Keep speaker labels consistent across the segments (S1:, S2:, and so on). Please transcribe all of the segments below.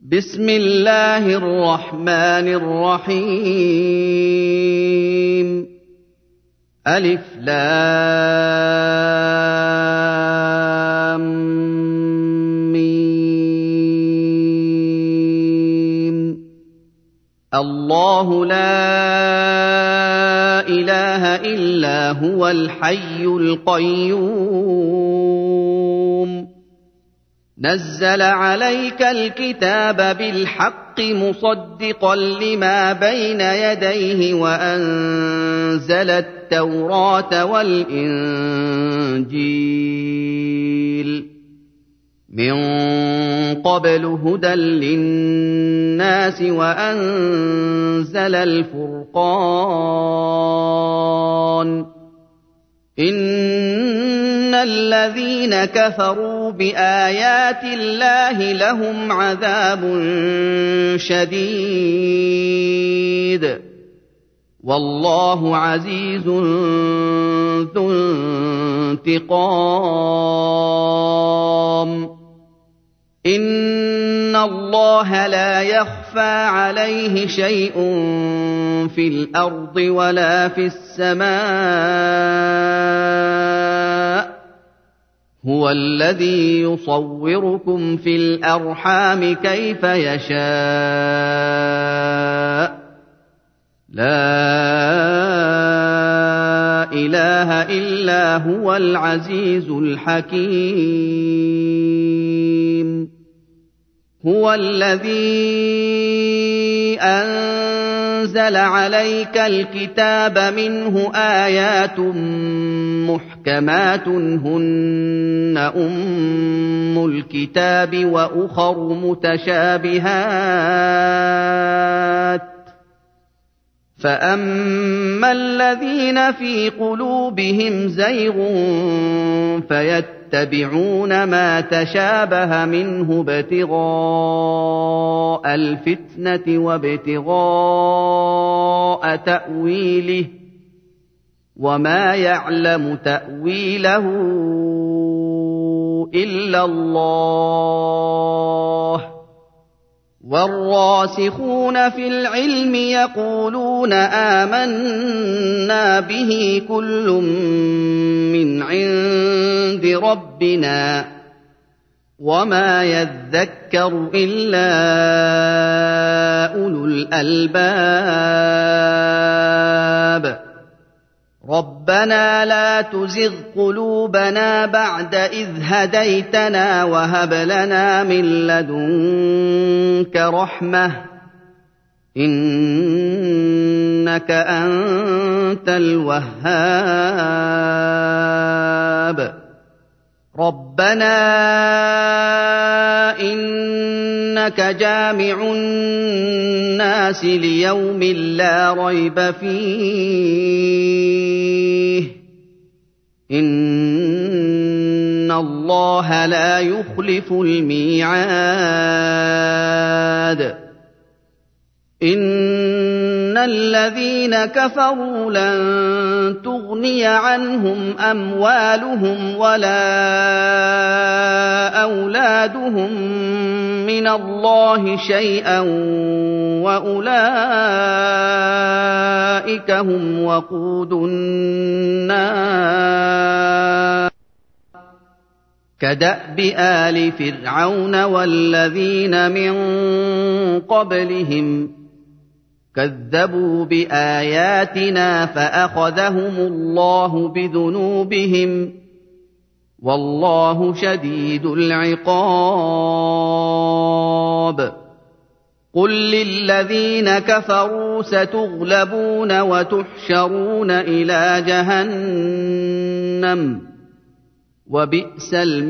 S1: بسم الله الرحمن الرحيم ألف لام ميم الله لا إله إلا هو الحي القيوم نزل عليك الكتاب بالحق مصدقا لما بين يديه وأنزل التوراة والإنجيل من قبل هدى للناس وأنزل الفرقان إن الذين كفروا بآيات الله لهم عذاب شديد والله عزيز ذو انتقام إن الله لا يخفى عليه شيء في الأرض ولا في السماء هو الذي يصوركم في الأرحام كيف يشاء لا إله إلا هو العزيز الحكيم هو الذي أنزل عليك الكتاب منه آيات محكمات هن أم الكتاب وأخر متشابهات فأما الذين في قلوبهم زيغ فيتبعون ما تشابه منه ابتغاء الفتنة وابتغاء تأويله وما يعلم تأويله إلا الله والراسخون في العلم يقولون آمنا به كل من عند ربنا وما يذكر إلا أولو الألباب ربنا لا تزغ قلوبنا بعد إذ هديتنا وهب لنا من لدنك رحمة إنك أنت الوهاب ربنا إنك جامع الناس ليوم لا ريب فيه إن الله لا يخلف الميعاد إن الذين كفروا لن تغني عنهم أموالهم ولا أولادهم من الله شيئا وأولئك هم وقود النار كدأب آل فرعون والذين من قبلهم كذبوا بآياتنا فأخذهم الله بذنوبهم والله شديد العقاب قل للذين كفروا ستغلبون وتحشرون إلى جهنم وبئس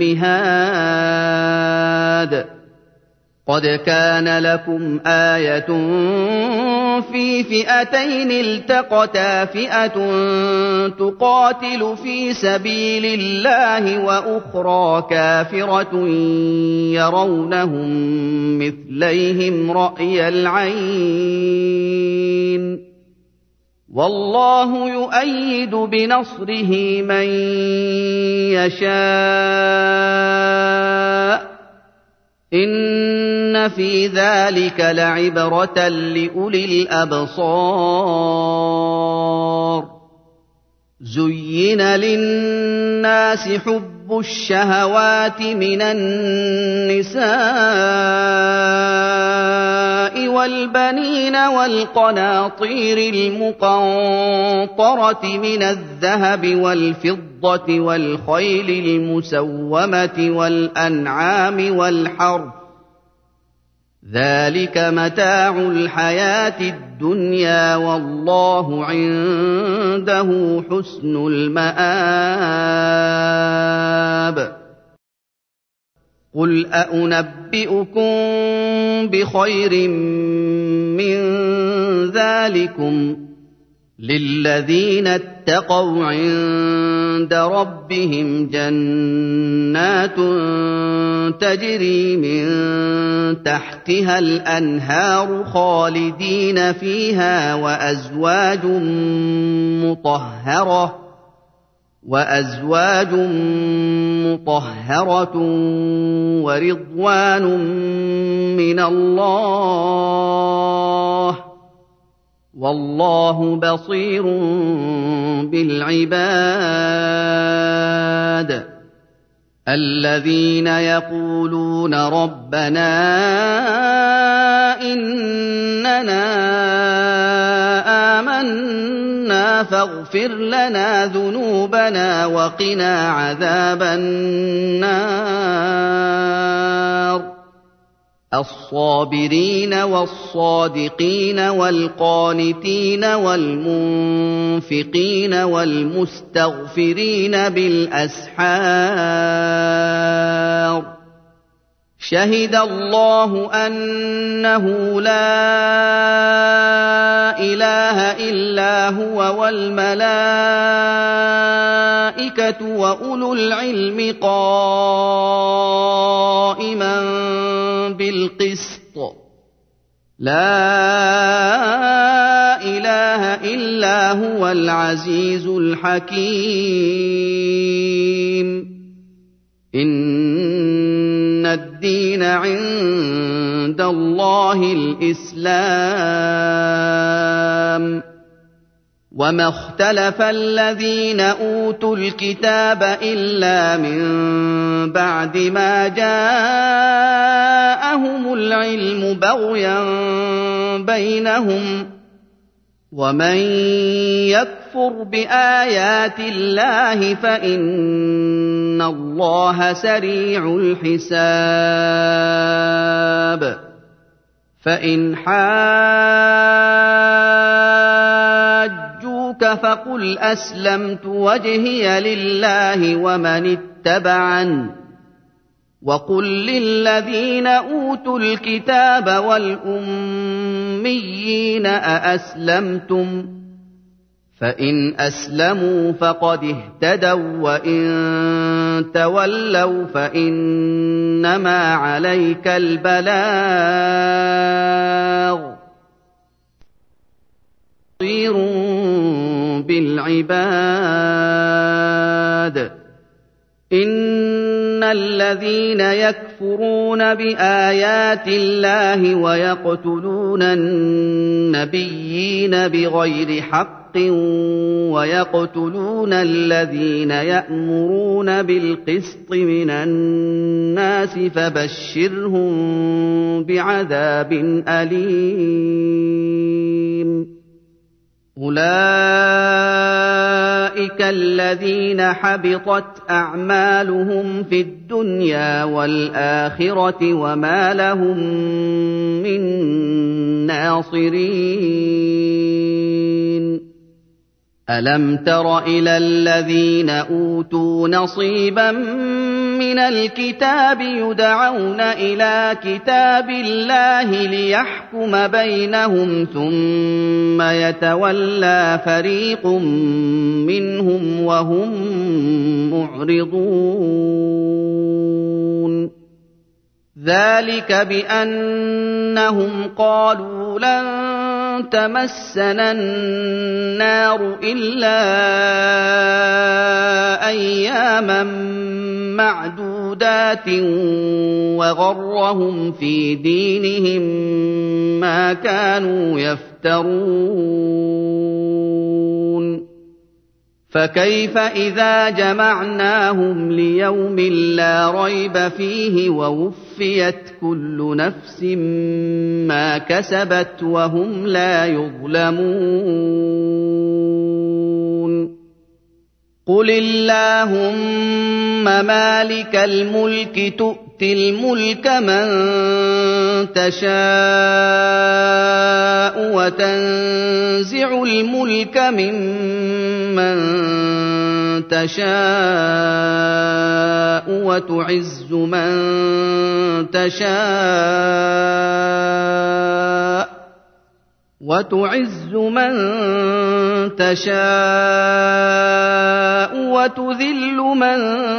S1: المهاد قد كان لكم آية في فئتين التقتا فئة تقاتل في سبيل الله وأخرى كافرة يرونهم مثليهم رأي العين والله يؤيد بنصره من يشاء إِنَّ فِي ذَٰلِكَ لَعِبْرَةً لِّأُولِي الْأَبْصَارِ زُيِّنَ لِلنَّاسِ حُبُّ الشَّهَوَاتِ مِنَ النِّسَاءِ وَالْبَنِينَ وَالْقَنَاطِيرِ الْمُقَنطَرَةِ مِنَ الذَّهَبِ وَالْفِضَّةِ وَالْخَيْلِ الْمُسَوَّمَةِ وَالْأَنْعَامِ وَالْحَرْثِ ۗ ذَٰلِكَ مَتَاعُ الْحَيَاةِ الدُّنْيَا ۖ وَاللَّهُ عِندَهُ حُسْنُ الْمَآبِ قُلْ أَؤُنَبِّئُكُم بِخَيْرٍ مِّن ذَٰلِكُمْ ۗ لِلَّذِينَ اتَّقَوْا عِندَ رَبِّهِمْ جَنَّاتٌ تَجْرِي مِن تَحْتِهَا الْأَنْهَارُ خَالِدِينَ فِيهَا وَأَزْوَاجٌ مُّطَهَّرَةٌ وَرِضْوَانٌ مِّنَ اللَّهِ ۗ وَاللَّهُ بَصِيرٌ بِالْعِبَادِ الَّذِينَ يَقُولُونَ رَبَّنَا إِنَّنَا آمَنَّا فَاغْفِرْ لَنَا ذُنُوبَنَا وَقِنَا عَذَابَ النَّارِ الصَّابِرِينَ وَالصَّادِقِينَ وَالْقَانِتِينَ وَالْمُنفِقِينَ وَالْمُسْتَغْفِرِينَ بِالْأَسْحَارِ شَهِدَ اللَّهُ أَنَّهُ لَا إِلَٰهَ إِلَّا هُوَ وَالْمَلَائِكَةُ وَأُولُو الْعِلْمِ قَائِمًا بِالْقِسْطِ لَا إِلَٰهَ إِلَّا هُوَ الْعَزِيزُ الْحَكِيمُ إِنَّ الدِّينَ عِندَ اللَّهِ الْإِسْلَامُ وَمَا اخْتَلَفَ الَّذِينَ أُوتُوا الْكِتَابَ إِلَّا مِن بَعْدِ مَا جَاءَهُمُ الْعِلْمُ بَغْيًا بَيْنَهُمْ ۗ وَمَن يَكْفُرْ بِآيَاتِ اللَّهِ فَإِنَّ اللَّهَ سَرِيعُ الْحِسَابِ فَإِنْ حَاجُّوكَ فَقُلْ أَسْلَمْتُ وَجْهِيَ لِلَّهِ وَمَنِ اتَّبَعَنِ ۗ وَقُل لِّلَّذِينَ أُوتُوا الْكِتَابَ وَالْأُمِّيِّينَ أَأَسْلَمْتُمْ ۚ فَإِنْ أَسْلَمُوا فَقَدِ اهْتَدَوا ۖ وَّإِن تَوَلَّوْا فَإِنَّمَا عَلَيْكَ الْبَلَاغُ بَصِيرٌ بِالْعِبَادِ إِنَّ الَّذِينَ يَكْفُرُونَ بِآيَاتِ اللَّهِ وَيَقْتُلُونَ النَّبِيِّينَ بِغَيْرِ حَقٍّ وَيَقْتُلُونَ الَّذِينَ يَأْمُرُونَ بِالْقِسْطِ مِنَ النَّاسِ فَبَشِّرْهُم بِعَذَابٍ أَلِيمٍ أُولَٰئِكَ الَّذِينَ حَبِطَتْ أَعْمَالُهُمْ فِي الدُّنْيَا وَالْآخِرَةِ وَمَا لَهُم مِّن نَّاصِرِينَ أَلَمْ تَرَ إِلَى الَّذِينَ أُوتُوا نَصِيبًا مِّنَ الْكِتَابِ يُدْعَوْنَ إِلَىٰ كِتَابِ اللَّهِ لِيَحْكُمَ بَيْنَهُمْ ثُمَّ يَتَوَلَّىٰ فَرِيقٌ مِّنْهُمْ وَهُم مُّعْرِضُونَ ذَٰلِكَ بِأَنَّهُمْ قَالُوا لَن تَمَسَّنَا النَّارُ إِلَّا أَيَّامًا مَّعْدُودَةً معدودات وغرهم في دينهم ما كانوا يفترون فكيف إذا جمعناهم ليوم لا ريب فيه ووفيت كل نفس ما كسبت وهم لا يظلمون قل اللهم مالك الملك تؤتي الملك من تشاء وتنزع الملك ممن تشاء وتعز من تشاء وتذل من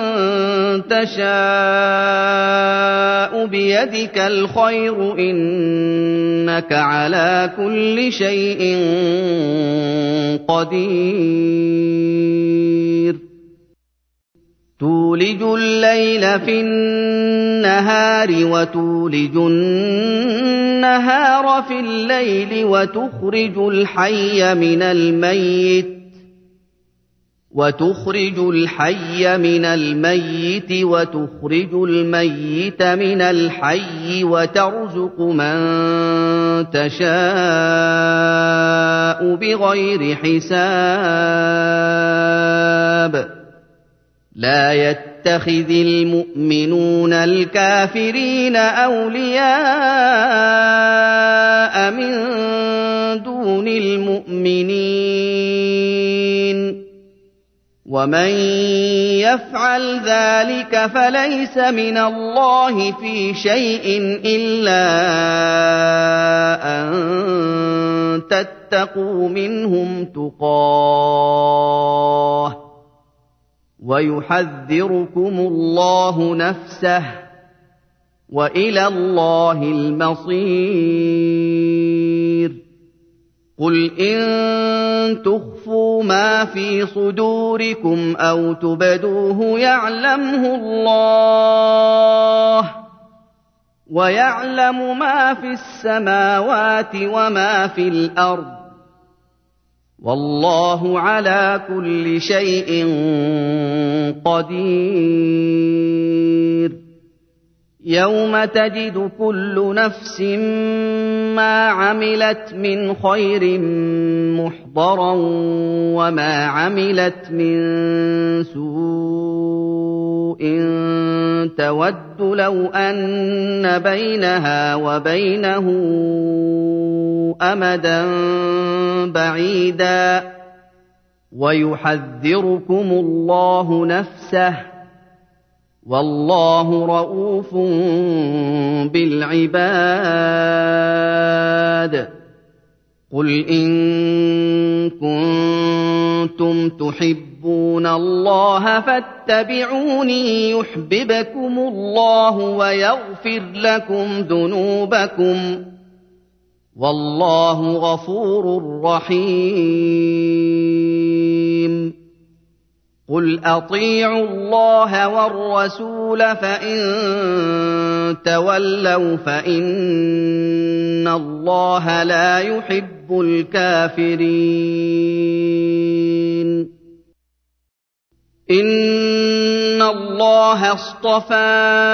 S1: تشاء بيدك الخير إنك على كل شيء قدير تولج الليل في النهار وتولج النهار في الليل وتخرج الحي من الميت وتخرج الميت من الحي وترزق من تشاء بغير حساب لا يتخذ المؤمنون الكافرين أولياء من دون المؤمنين ومن يفعل ذلك فليس من الله في شيء إلا أن تتقوا منهم تقاه ويحذركم الله نفسه وإلى الله المصير قل إن تخفوا ما في صدوركم أو تبدوه يعلمه الله ويعلم ما في السماوات وما في الأرض والله على كل شيء قدير يوم تجد كل نفس ما عملت من خير محضرا وما عملت من سوء تود لو أن بينها وبينه أمدا بعيدا ويحذركم الله نفسه والله رءوف بالعباد قل إن كنتم تحبون الله فاتبعوني يحببكم الله ويغفر لكم ذنوبكم والله غفور رحيم قل أطيعوا الله والرسول فإن تولوا فإن الله لا يحب الكافرين إن الله اصطفى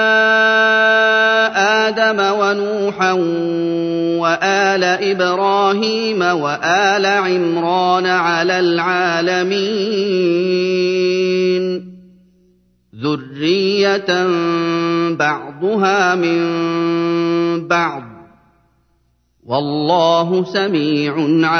S1: آدم ونوحا وآل إبراهيم وآل عمران على العالمين ذرية بعضها من بعض والله سميع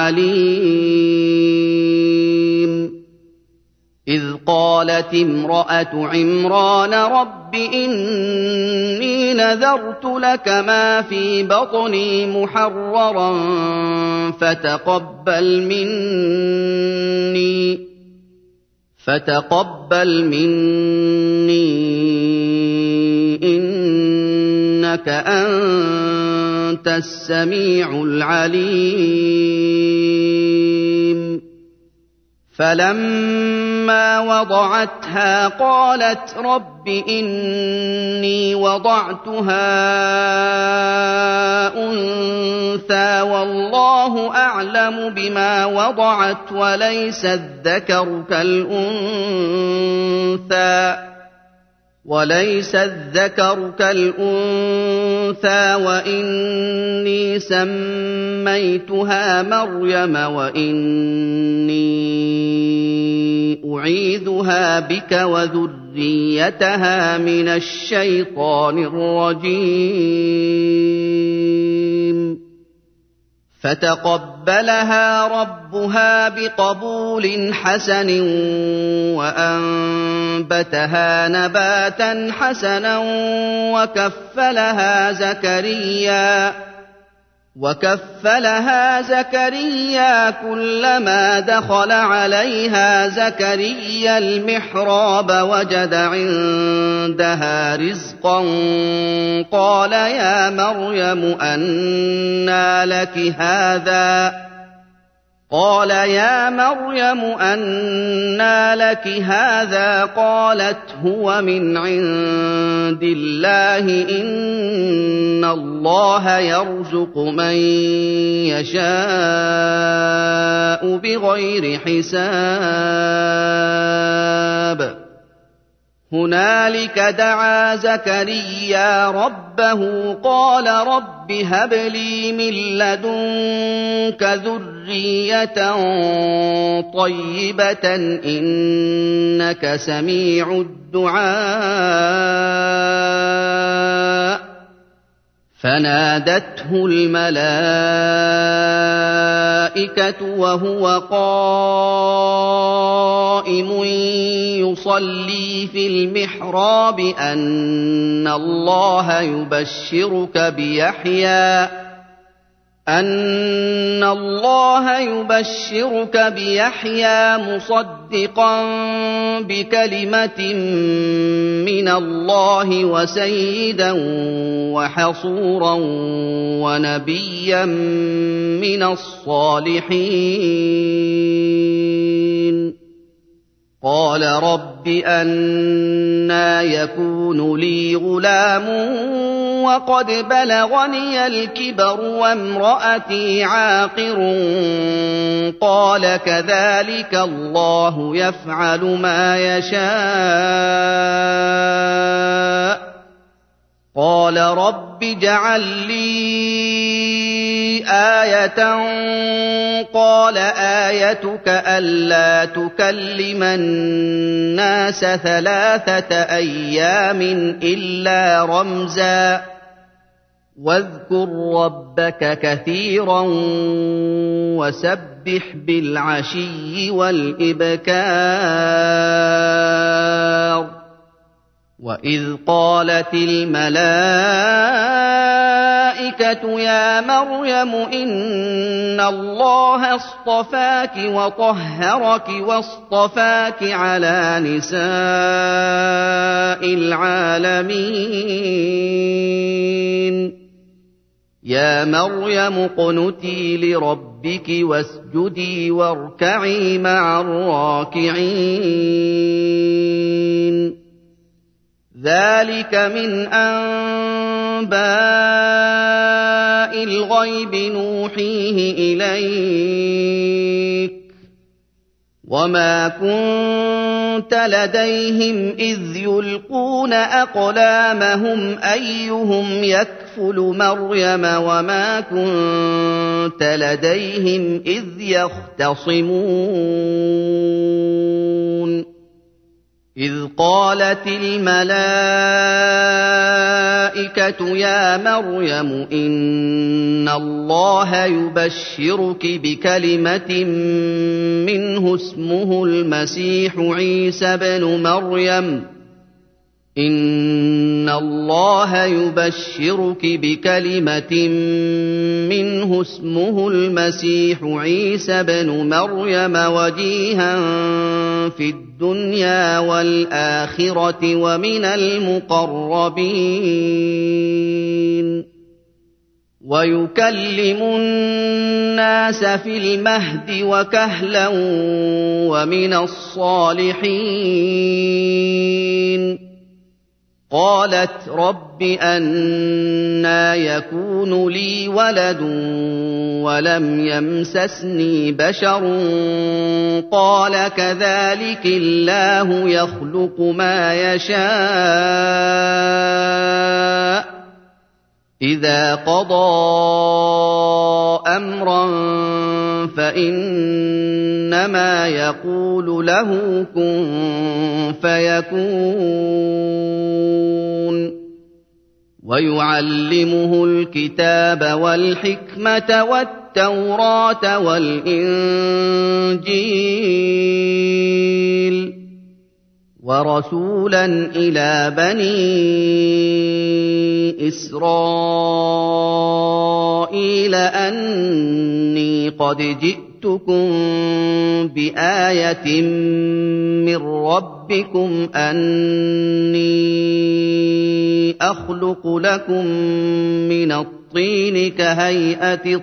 S1: عليم إذ قالت امرأة عمران رب إني نذرت لك ما في بطني محررا فتقبل مني إنك أنت السميع العليم فلما فلما وضعتها قالت رب إني وضعتها أنثى والله أعلم بما وضعت وليس الذكر كالأنثى وإني سميتها مريم وإني أعيذها بك وذريتها من الشيطان الرجيم فتقبلها ربها بقبول حسن وأنبتها نباتا حسنا وكفلها زكريا كلما دخل عليها زكريا المحراب وجد عندها رزقا قال يا مريم أنى لك هذا قالت هو من عند الله إن الله يرزق من يشاء بغير حساب هنالك دعا زكريا ربه قال رب هب لي من لدنك ذرية طيبة إنك سميع الدعاء فنادته الملائكة وهو قائم يصلي في المحراب أن الله يبشرك بيحيى مصدقا بكلمة من الله وسيدا وحصورا ونبيا من الصالحين قال رب أنى يكون لي غلام وقد بلغني الكبر وامرأتي عاقر قال كذلك الله يفعل ما يشاء قال رب اجعل لي آية قال آيتك ألا تكلم الناس 3 أيام إلا رمزا واذكر ربك كثيرا وسبح بالعشي والإبكار وإذ قالت الملائكة يا مريم إن الله اصطفاك وطهرك واصطفاك على نساء العالمين يا مريم اقنتي لربك واسجدي واركعي مع الراكعين ذلك من أنباء الغيب نوحيه إليك وما كنت لديهم إذ يلقون أقلامهم أيهم يكفل مريم وما كنت لديهم إذ يختصمون إذ قالت الملائكة يا مريم إن الله يبشرك بكلمة منه اسمه المسيح عيسى بن مريم إن الله يبشرك بكلمة منه اسمه المسيح عيسى بن مريم وجيها في الدنيا والآخرة ومن المقربين وَيُكَلِّمُ النَّاسَ فِي الْمَهْدِ وَكَهْلًا وَمِنَ الصَّالِحِينَ قَالَتْ رَبِّ أَنَّىٰ يَكُونُ لِي وَلَدٌ وَلَمْ يَمْسَسْنِي بَشَرٌ قَالَ كَذَٰلِكِ اللَّهُ يَخْلُقُ مَا يَشَاءُ ۚ إِذَا قَضَىٰ أَمْرًا فَإِنَّمَا يَقُولُ لَهُ كُن فَيَكُونُ وَيُعَلِّمُهُ الْكِتَابَ وَالْحِكْمَةَ وَالتَّوْرَاةَ وَالْإِنجِيلَ وَرَسُولًا إِلَىٰ بَنِي إِسْرَائِيلَ أَنِّي قَدْ جِئْتُكُم بِآيَةٍ مِّن رَّبِّكُمْ أَنِّي أَخْلُقُ لَكُم مِّنَ الطِّينِ كَهَيْئَةِ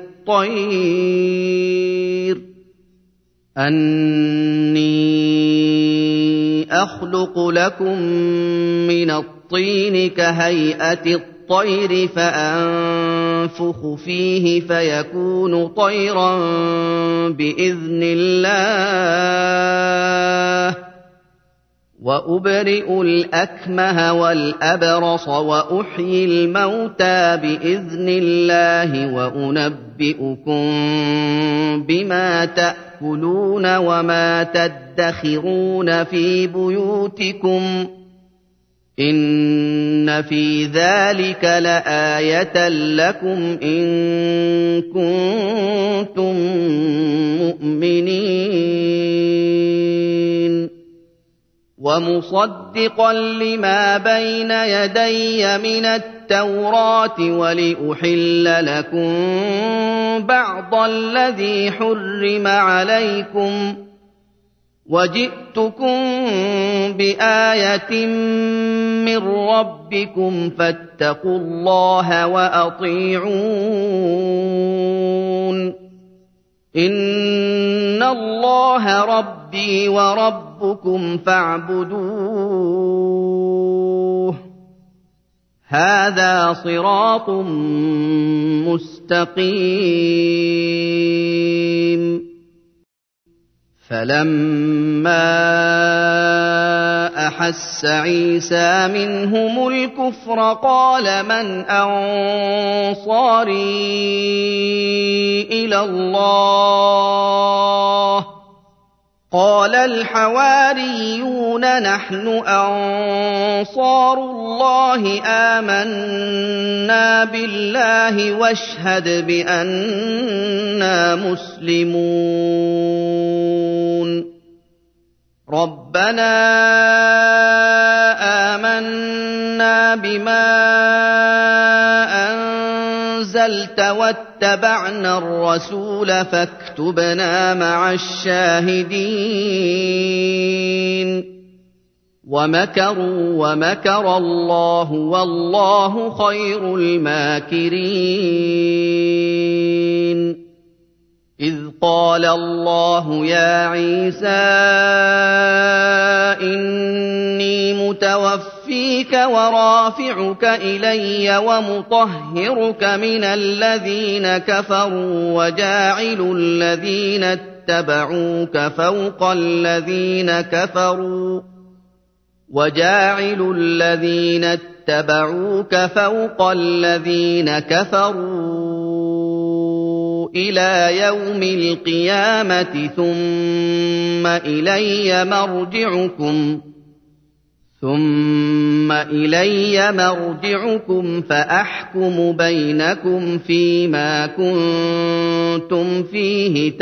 S1: الطَّيْرِ فَأَنفُخُ فِيهِ فَيَكُونُ طَيْرًا بِإِذْنِ اللَّهِ ۖ وَأُبْرِئُ الْأَكْمَهَ وَالْأَبْرَصَ وَأُحْيِي الْمَوْتَىٰ بِإِذْنِ اللَّهِ وَأُنَبِّئُكُم بِمَا تَأْكُلُونَ وَمَا تَدَّخِرُونَ فِي بُيُوتِكُمْ ۚ إِنَّ فِي ذَٰلِكَ لَآيَةً لَّكُمْ إِن كُنتُم مُّؤْمِنِينَ وَمُصَدِّقًا لِّمَا بَيْنَ يَدَيَّ مِنَ التَّوْرَاةِ وَلِأُحِلَّ لَكُم بَعْضَ الَّذِي حُرِّمَ عَلَيْكُمْ ۚ وَجِئْتُكُم بِآيَةٍ مِّن رَّبِّكُمْ فَاتَّقُوا اللَّهَ وَأَطِيعُونِ ۚ إِنَّ اللَّهَ رَبِّي وَرَبُّكُمْ فَاعْبُدُوهُ ۚ هَٰذَا صِرَاطٌ مُّسْتَقِيمٌ فَلَمَّا أَحَسَّ عِيسَىٰ مِنْهُمُ الْكُفْرَ قَالَ مَنْ أَنصَارِي إِلَى اللَّهِ ۖ قَالَ الْحَوَارِيُّونَ نَحْنُ أَنصَارُ اللَّهِ آمَنَّا بِاللَّهِ وَاشْهَدْ بِأَنَّا مُسْلِمُونَ رَبَّنَا آمَنَّا بِمَا أَنزَلْتَ وَاتَّبَعْنَا الرَّسُولَ فَاكْتُبْنَا مَعَ الشَّاهِدِينَ وَمَكَرُوا وَمَكَرَ اللَّهُ وَاللَّهُ خَيْرُ الْمَاكِرِينَ إِذْ قَالَ اللَّهُ يَا عِيسَىٰ إِنِّي مُتَوَفِّيكَ وَرَافِعُكَ إِلَيَّ وَمُطَهِّرُكَ مِنَ الَّذِينَ كَفَرُوا وَجَاعِلُ الَّذِينَ اتَّبَعُوكَ فَوْقَ الَّذِينَ كَفَرُوا إِلَىٰ يَوْمِ الْقِيَامَةِ ثُمَّ إِلَيَّ مَرْجِعُكُمْ فَأَحْكُمُ بَيْنَكُمْ فِيمَا كُنتُمْ فِيهِ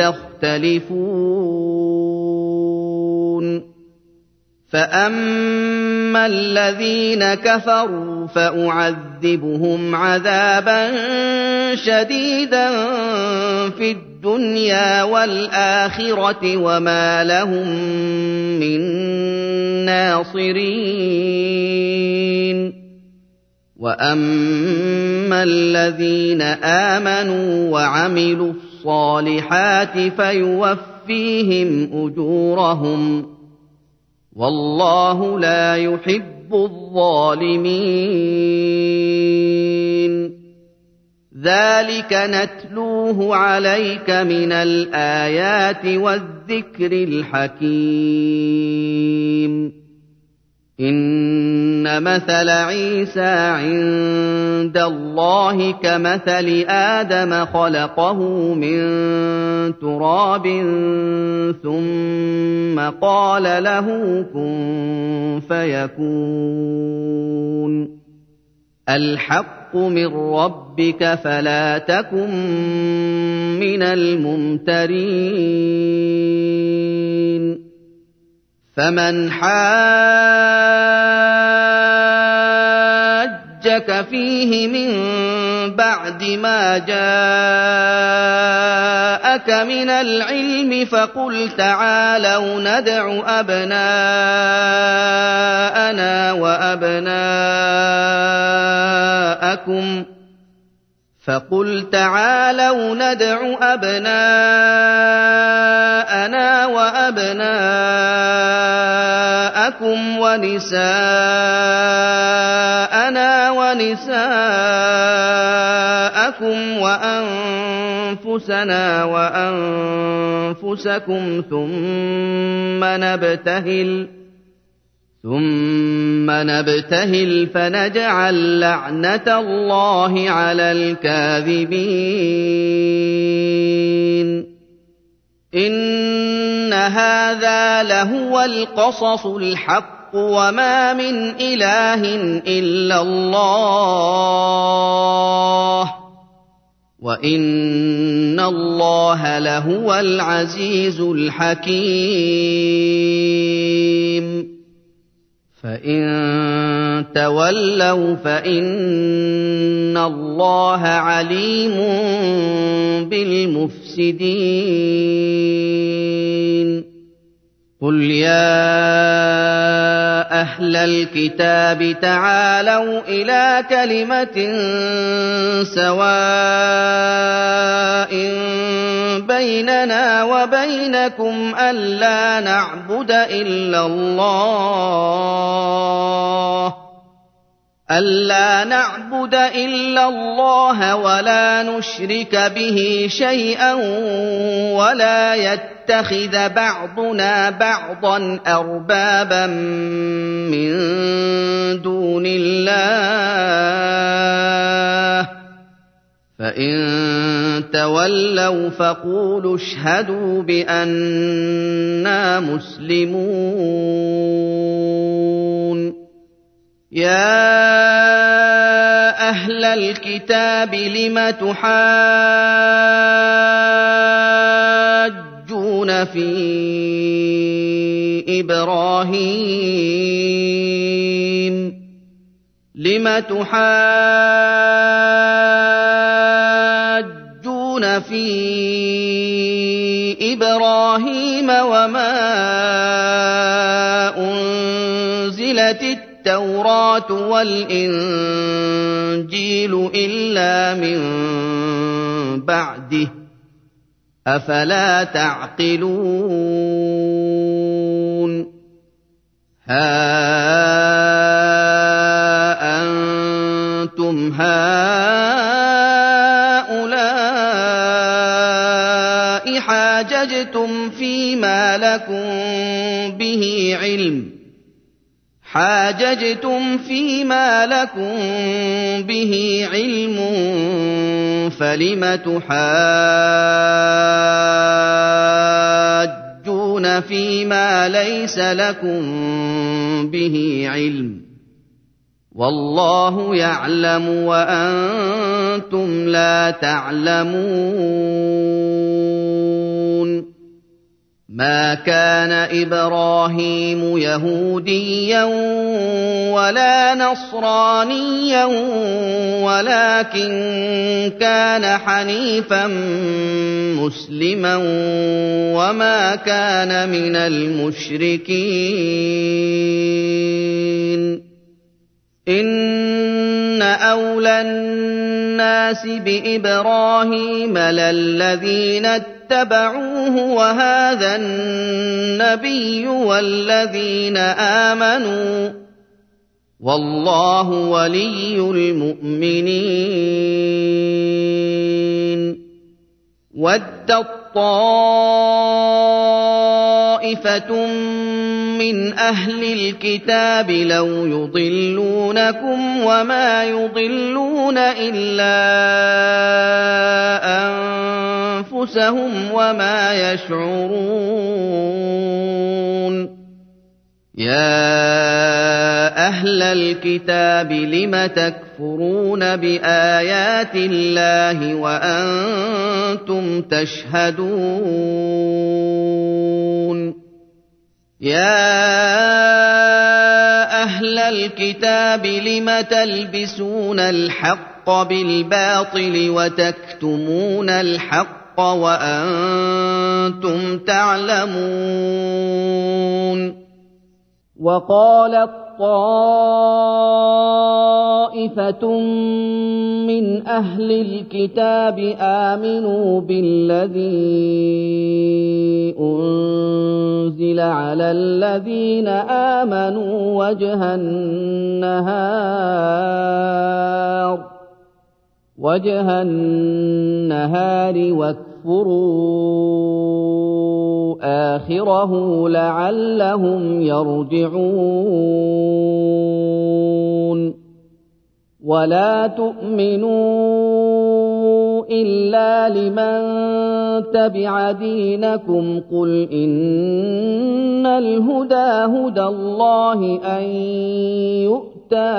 S1: تَخْتَلِفُونَ فَأَمَّا الَّذِينَ كَفَرُوا فَأُعَذِّبُهُمْ عَذَابًا شَدِيدًا فِي الدُّنْيَا وَالْآخِرَةِ وَمَا لَهُم مِّن نَّاصِرِينَ وَأَمَّا الَّذِينَ آمَنُوا وَعَمِلُوا الصَّالِحَاتِ فَيُوَفِّيهِمْ أُجُورَهُمْ ۗ وَاللَّهُ لَا يُحِبُّ الظَّالِمِينَ. ذَٰلِكَ نَتْلُوهُ عَلَيْكَ مِنَ الْآيَاتِ وَالذِّكْرِ الْحَكِيمِ. إِنَّ مَثَلَ عِيسَىٰ عِندَ اللَّهِ كَمَثَلِ آدَمَ خَلَقَهُ مِن تُرَابٍ ثُمَّ قَالَ لَهُ كُن فَيَكُونُ. الْحَقُّ مِن رَّبِّكَ فَلَا تَكُن مِّنَ الْمُمْتَرِينَ. فَمَنْ حَاجَّكَ فِيهِ مِن بَعْدِ مَا جَاءَكَ مِنَ الْعِلْمِ فَقُلْ تعالوا ندع أبناءنا وَأَبْنَاءَكُمْ وَنِسَاءَنَا وَنِسَاءَكُمْ وَأَنفُسَنَا وَأَنفُسَكُمْ ثُمَّ نَبْتَهِلْ فَنَجْعَل لَّعْنَةَ اللَّهِ عَلَى الْكَاذِبِينَ. إِنَّ هَٰذَا لَهُوَ الْقَصَصُ الْحَقُّ وَمَا مِنْ إِلَٰهٍ إِلَّا اللَّهُ وَإِنَّ اللَّهَ لَهُوَ الْعَزِيزُ الْحَكِيمُ. فَإِن تَوَلَّوْا فَإِنَّ اللَّهَ عَلِيمٌ بِالْمُفْسِدِينَ. قُلْ يَا أَهْلَ الْكِتَابِ تَعَالَوْا إِلَىٰ كَلِمَةٍ سَوَاءٍ بَيْنَنَا وَبَيْنَكُمْ أَلَّا نَعْبُدَ إِلَّا اللَّهَ وَلَا نُشْرِكَ بِهِ شَيْئًا وَلَا يَتَّخِذَ بَعْضُنَا بَعْضًا أَرْبَابًا مِّن دُونِ اللَّهِ. فَإِن تَوَلَّوْا فَقُولُوا اشْهَدُوا بِأَنَّا مُسْلِمُونَ. يَا أَهْلَ الْكِتَابِ لِمَ تُحَاجُّونَ فِي إِبْرَاهِيمَ وَمَا أُنزِلَتِ التَّوْرَاةُ وَالْإِنجِيلُ إِلَّا مِن بَعْدِهِ ۚ أَفَلَا تَعْقِلُونَ. هَا أَنتُمْ هَٰؤُلَاءِ حَاجَجْتُمْ فِيمَا لَكُم بِهِ عِلْمٌ فَلِمَ تُحَاجُّونَ فِيمَا لَيْسَ لَكُم بِهِ عِلْمٌ ۚ وَاللَّهُ يَعْلَمُ وَأَنتُمْ لَا تَعْلَمُونَ. مَا كَانَ إِبْرَاهِيمُ يَهُودِيًّا وَلَا نَصْرَانِيًّا وَلَٰكِن كَانَ حَنِيفًا مُّسْلِمًا وَمَا كَانَ مِنَ الْمُشْرِكِينَ. إِنَّ أَوْلَى النَّاسِ بِإِبْرَاهِيمَ لَلَّذِينَ اتَّبَعُوهُ وَهَٰذَا النَّبِيُّ وَالَّذِينَ آمَنُوا ۗ وَاللَّهُ وَلِيُّ الْمُؤْمِنِينَ. وَدَّت طَّائِفَةٌ مِّنْ أَهْلِ الْكِتَابِ لَوْ يُضِلُّونَكُمْ وَمَا يُضِلُّونَ إِلَّا أَنفُسَهُمْ وَمَا يَشْعُرُونَ. يَا أَهْلَ الْكِتَابِ لِمَ تَكْفُرُونَ بِآيَاتِ اللَّهِ وَأَنتُمْ تَشْهَدُونَ. يَا أَهْلَ الْكِتَابِ لِمَ تَلْبِسُونَ الْحَقَّ بِالْبَاطِلِ وَتَكْتُمُونَ الْحَقَّ وَأَنتُمْ تَعْلَمُونَ. وَقَالَت طَّائِفَةٌ مِّنْ أَهْلِ الْكِتَابِ آمِنُوا بِالَّذِي أُنزِلَ عَلَى الَّذِينَ آمَنُوا وَجْهَ النَّهَارِ واكفروا آخِرَهُ لَعَلَّهُمْ يَرْجِعُونَ. وَلَا تُؤْمِنُوا إِلَّا لِمَن تَبِعَ دِينَكُمْ قُلْ إِنَّ الْهُدَىٰ هُدَى اللَّهِ أَن يُؤْتَىٰ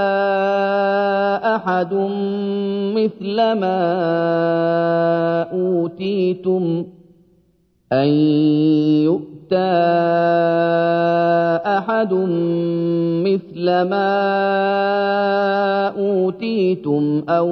S1: أَحَدٌ مِّثْلَ مَا أُوتِيتُمْ أَوْ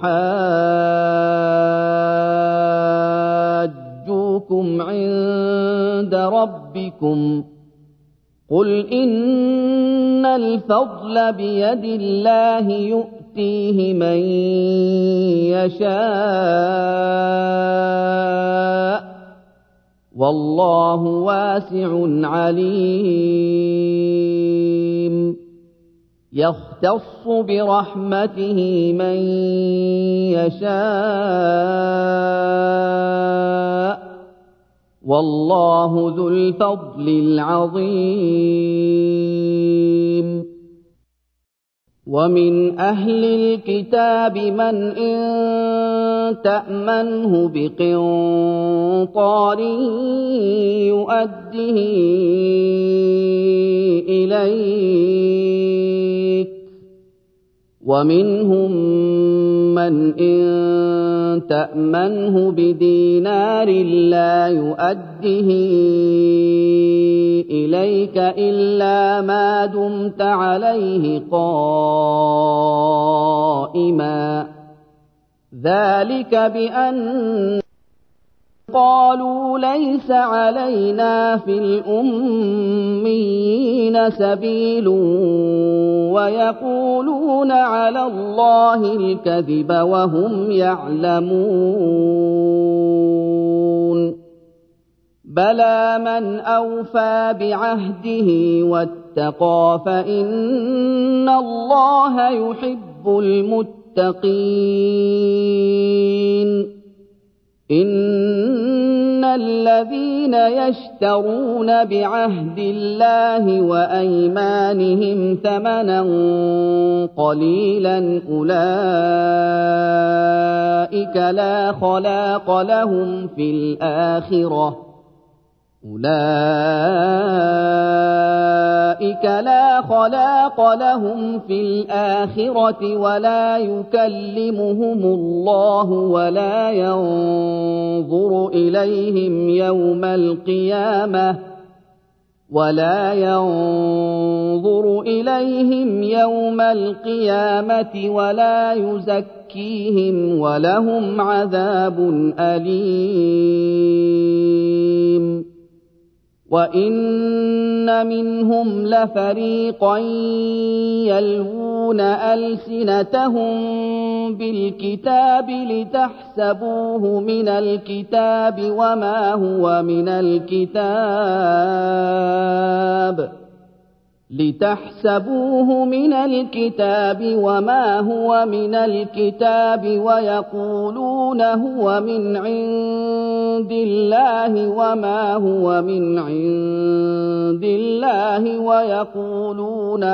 S1: يُحَاجُّوكُمْ عِندَ رَبِّكُمْ قُلْ إِنَّ الْفَضْلَ بِيَدِ اللَّهِ يُؤْتِيهِ مَن يَشَاءُ وَاللَّهُ وَاسِعٌ عَلِيمٌ. يَخْتَصُّ بِرَحْمَتِهِ مَن يَشَاءُ وَاللَّهُ ذُو الْفَضْلِ الْعَظِيمِ. وَمِنْ أَهْلِ الْكِتَابِ مَنْ إِن تَأْمَنْهُ بِقِنطَارٍ يُؤَدِّهِ إِلَيْكَ وَمِنْهُم مَّنْ إِن تَأْمَنْهُ بِدِينَارٍ لَّا يُؤَدِّهِ إِلَيْكَ إِلَّا مَا دُمْتَ عَلَيْهِ قَائِمًا ذَلِكَ بِأَنَّ قَالُوا لَيْسَ عَلَيْنَا فِي الْأُمِّيِّينَ سَبِيلٌ وَيَقُولُونَ عَلَى اللَّهِ الْكَذِبَ وَهُمْ يَعْلَمُونَ. بَلَىٰ مَنْ أَوْفَىٰ بِعَهْدِهِ وَاتَّقَىٰ فَإِنَّ اللَّهَ يُحِبُّ الْمُتَّقِينَ. إِنَّ الَّذِينَ يَشْتَرُونَ بِعَهْدِ اللَّهِ وَأَيْمَانِهِمْ ثَمَنًا قَلِيلًا أُولَٰئِكَ لَا خَلَاقَ لَهُمْ فِي الْآخِرَةِ وَلَا يُكَلِّمُهُمُ اللَّهُ وَلَا يَنظُرُ إِلَيْهِمْ يَوْمَ الْقِيَامَةِ وَلَا يُزَكِّيهِمْ وَلَهُمْ عَذَابٌ أَلِيمٌ. وَإِنَّ مِنْهُمْ لَفَرِيقًا يَلْوُونَ أَلْسِنَتَهُم بِالْكِتَابِ لِتَحْسَبُوهُ مِنَ الْكِتَابِ وَمَا هُوَ مِنَ الْكِتَابِ وَيَقُولُونَ هُوَ مِنْ عِندِ اللَّهِ وَمَا هُوَ مِنْ عِندِ اللَّهِ وَيَقُولُونَ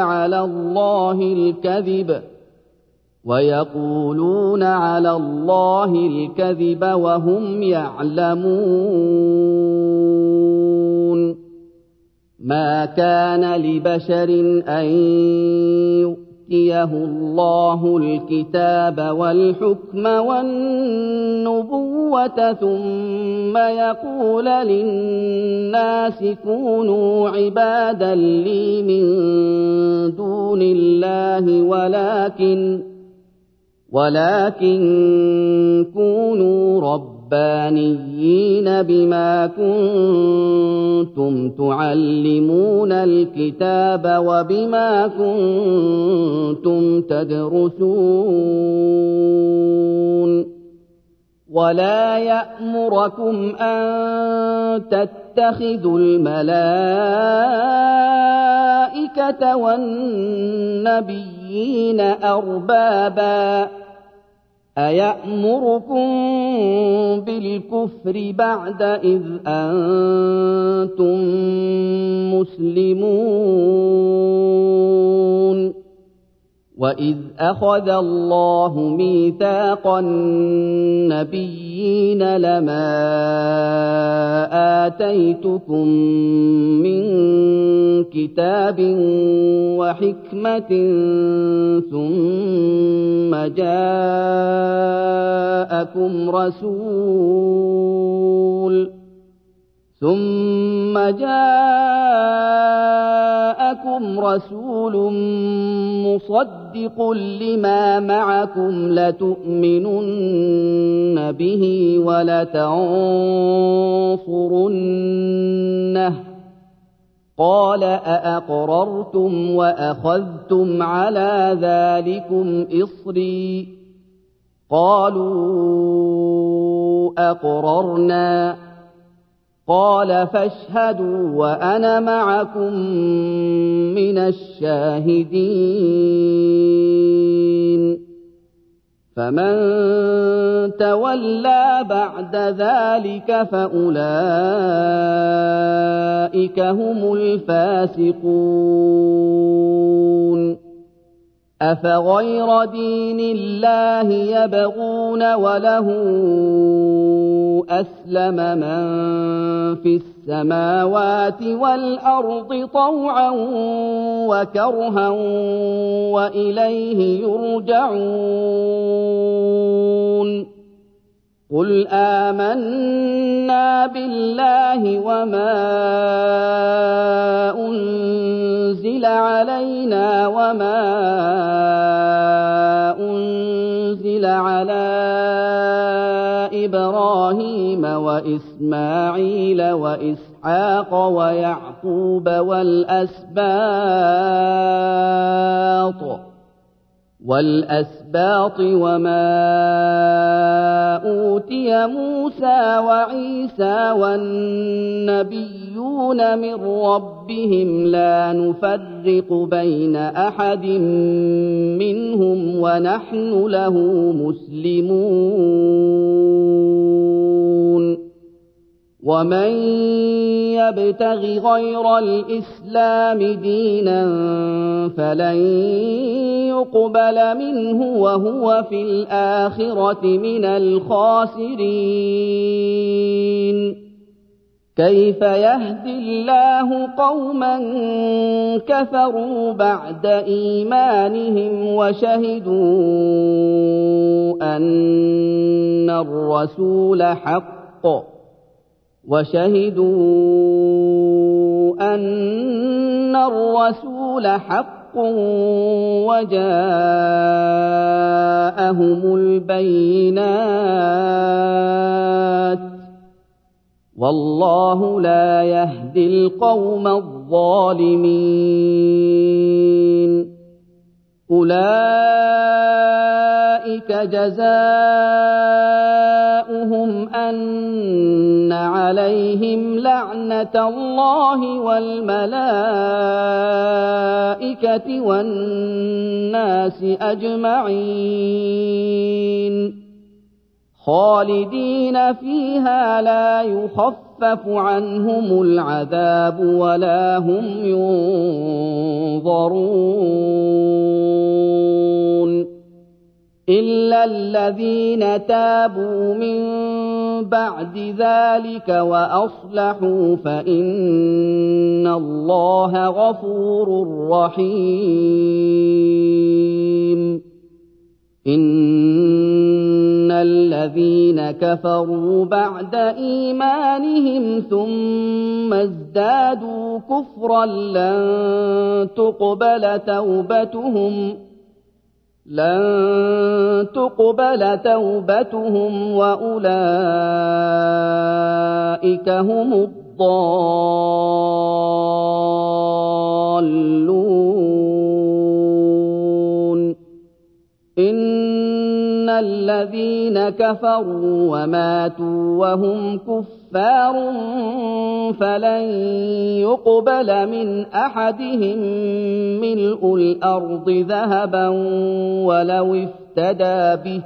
S1: عَلَى اللَّهِ الْكَذِبَ وَهُمْ يَعْلَمُونَ مَا كَانَ لِبَشَرٍ أَن يُؤْتِيَهُ اللَّهُ الْكِتَابَ وَالْحُكْمَ وَالنُّبُوَّةَ ثُمَّ يَقُولَ لِلنَّاسِ كُونُوا عِبَادًا لِّي مِن دُونِ اللَّهِ وَلَٰكِن كُونُوا رَبَّانِيِّينَ بِمَا كُنتُمْ تُعَلِّمُونَ الْكِتَابَ وَبِمَا كُنتُمْ تَدْرُسُونَ وَلَا يَأْمُرَكُمْ أَن تَتَّخِذُوا الْمَلَائِكَةَ وَالنَّبِيِّينَ أَرْبَابًا أَيَأْمُرُكُم بِالْكُفْرِ بَعْدَ إِذْ أَنتُم مُّسْلِمُونَ وَإِذْ أَخَذَ اللَّهُ مِيثَاقَ النَّبِيِّينَ لَمَا آتَيْتُكُم مِّن كِتَابٍ وَحِكْمَةٍ ثُمَّ جاءكم رسول مصدق لما معكم لتؤمنن به ولتنصرنه قال أأقررتم وأخذتم على ذلكم إصري قالوا أقررنا قال فاشهدوا وأنا معكم من الشاهدين فمن تولى بعد ذلك فأولئك هم الفاسقون أفغير دين الله يبغون وله أسلم من في السماوات والأرض طوعا وكرها وإليه يرجعون قل آمنا بالله وما أنزل علينا وما أنزل على إبراهيم وإسماعيل وإسحاق ويعقوب والأسباط وما أوتي موسى وعيسى والنبيون من ربهم لا نفرق بين أحد منهم ونحن له مسلمون ومن يبتغ غير الإسلام دينا فلن يقبل منه وهو في الآخرة من الخاسرين كيف يهدي الله قوما كفروا بعد إيمانهم وشهدوا أن الرسول حق وجاءهم البينات والله لا يهدي القوم الظالمين أولئك جزاؤهم أن عليهم لعنة الله والملائكة والناس أجمعين خالدين فيها لا يخفف عنهم العذاب ولا هم ينظرون إلا الذين تابوا من بعد ذلك وأصلحوا فإن الله غفور رحيم إن الذين كفروا بعد إيمانهم ثم ازدادوا كفرا لن تقبل توبتهم وأولئك هم الضالون إن الذين كفروا وماتوا وهم كفار فلن يقبل من أحدهم ملء الأرض ذهبا ولو افتدى به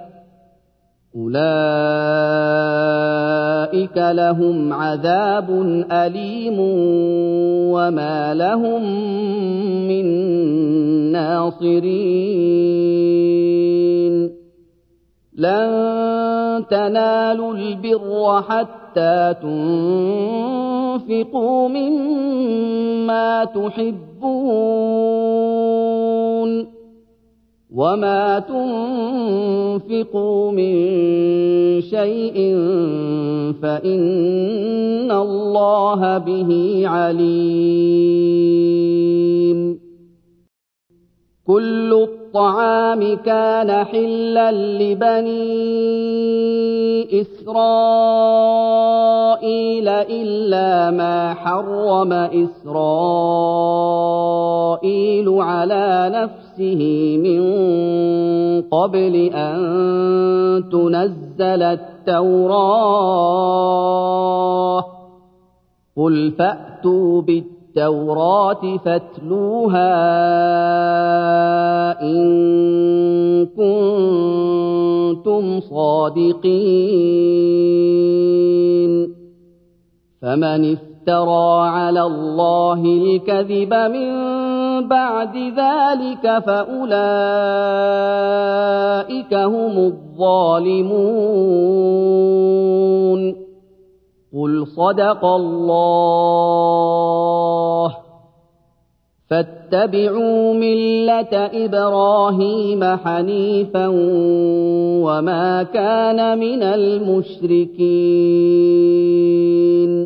S1: أولئك لهم عذاب أليم وما لهم من ناصرين لن تنالوا البر حتى تنفقوا مما تحبون وما تنفقوا من شيء فإن الله به عليم كل الطعام كان حلا لبني إسرائيل إلا ما حرم إسرائيل على نفسه من قبل أن تنزل التوراة قل فأتوا بالتوراة فاتلوها إن كنتم صادقين فمن افترى على الله الكذب من بعد ذلك فأولئك هم الظالمون قل صدق الله فاتبعوا ملة إبراهيم حنيفا وما كان من المشركين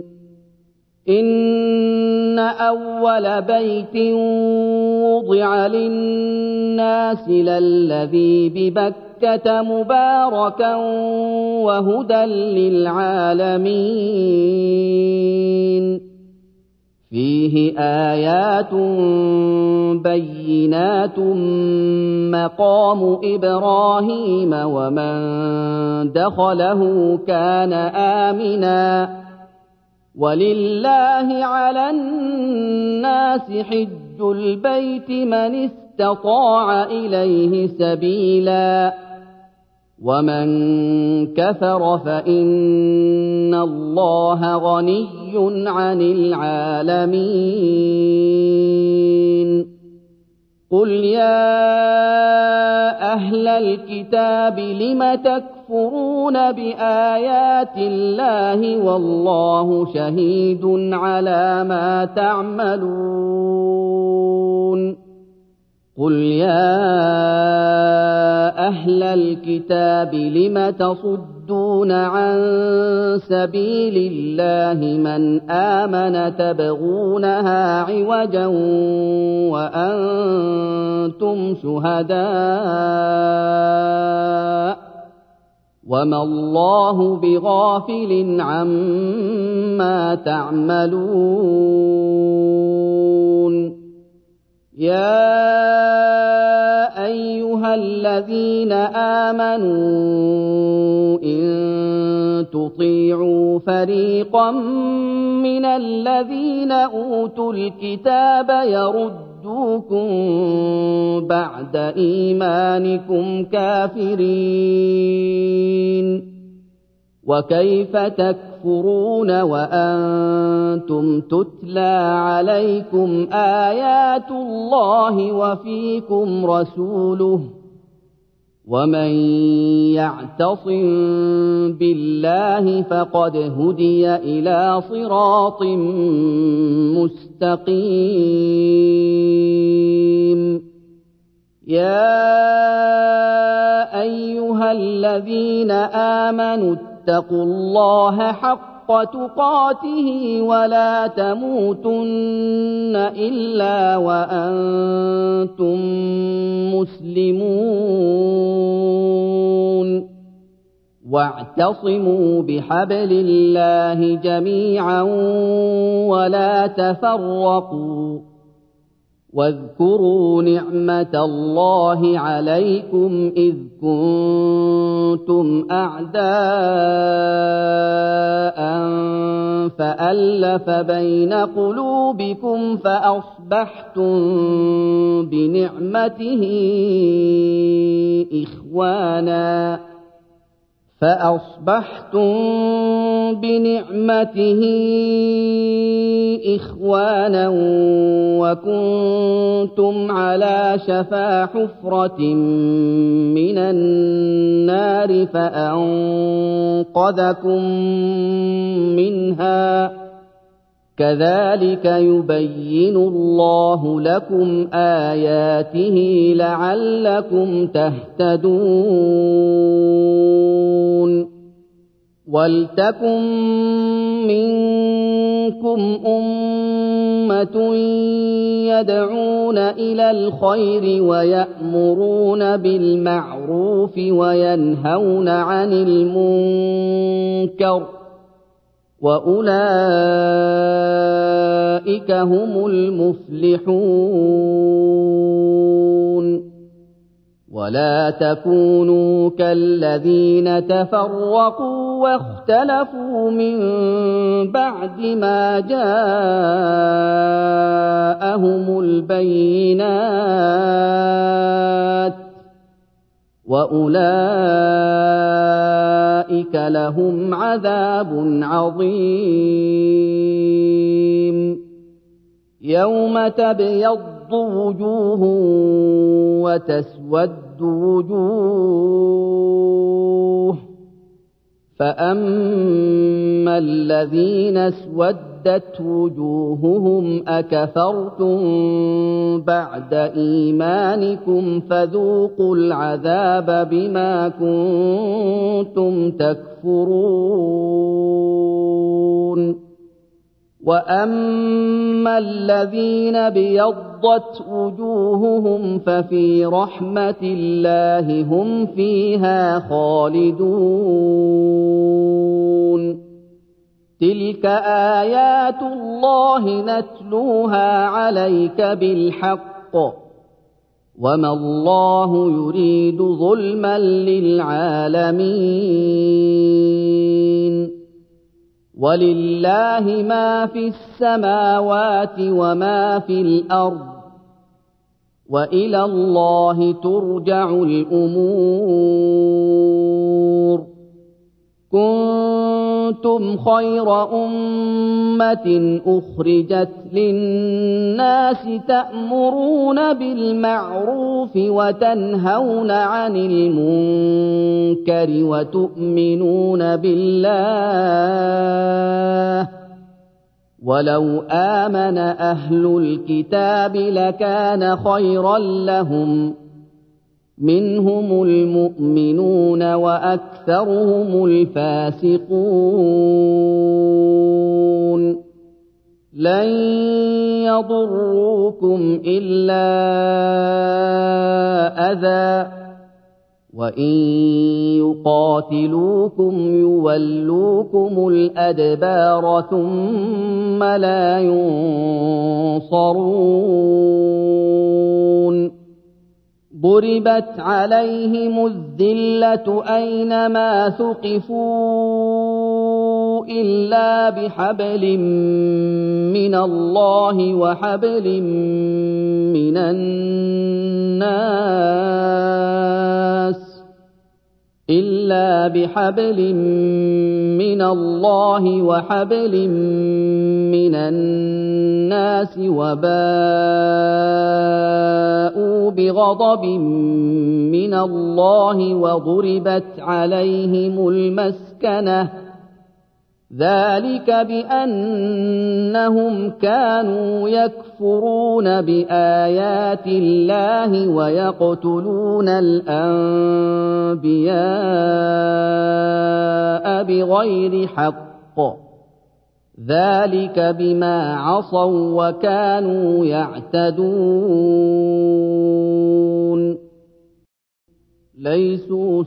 S1: إن أول بيت وضع للناس للذي ببكة مباركا وهدى للعالمين فيه آيات بينات مقام إبراهيم ومن دخله كان آمنا ولله على الناس حج البيت من استطاع إليه سبيلا ومن كفر فإن الله غني عن العالمين قل يا أهل الكتاب لم تكفرون بآيات الله والله شهيد على ما تعملون قل يا أهل الكتاب لم تصدون عن سبيل الله من آمن تبغونها عوجا وما الله بغافل عما تعملون يا أيها الذين آمنوا إن تطيعوا فريقا من الذين أوتوا الكتاب يردوكم بعد إيمانكم كافرين وكيف تكفرون وأنتم تتلى عليكم آيات الله وفيكم رسوله ومن يعتصم بالله فقد هدي إلى صراط مستقيم يا أيها الذين آمنوا اتقوا الله حق تقاته ولا تموتن إلا وأنتم مسلمون واعتصموا بحبل الله جميعا ولا تفرقوا واذكروا نعمة الله عليكم إذ كنتم أعداء فألف بين قلوبكم فأصبحتم بنعمته إخوانا وكنتم على شفا حفرة من النار فأنقذكم منها كذلك يبين الله لكم آياته لعلكم تهتدون ولتكن منكم أمة يدعون إلى الخير ويأمرون بالمعروف وينهون عن المنكر وأولئك هم المفلحون ولا تكونوا كالذين تفرقوا واختلفوا من بعد ما جاءهم البينات وأولئك لهم عذاب عظيم يوم تبيض وجوه وتسود وجوه فأما الذين اسودت وجوههم أكفرتم بعد إيمانكم فذوقوا العذاب بما كنتم تكفرون وأما الذين بيضت وجوههم ففي رحمة الله هم فيها خالدون تلك آيات الله نتلوها عليك بالحق وما الله يريد ظلما للعالمين ولله ما في السماوات وما في الأرض وإلى الله ترجع الأمور كنتم خير أمة أخرجت للناس تأمرون بالمعروف وتنهون عن المنكر وتؤمنون بالله ولو آمن أهل الكتاب لكان خيرا لهم منهم المؤمنون وأكثرهم الفاسقون لن يضروكم إلا أذى وإن يقاتلوكم يولوكم الأدبار ثم لا ينصرون ضربت عليهم الذلة أينما ثقفوا إلا بحبل من الله وحبل من الناس وباءوا بغضب من الله وضربت عليهم المسكنة ذلك بأنهم كانوا يكفرون بآيات الله ويقتلون الأنبياء بغير حق ذلك بما عصوا وكانوا يعتدون ليسوا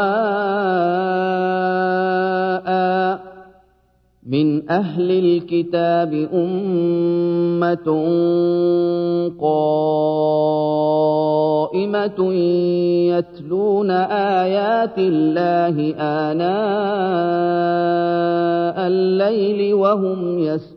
S1: سواء من أهل الكتاب أمة قائمة يتلون آيات الله آناء الليل وهم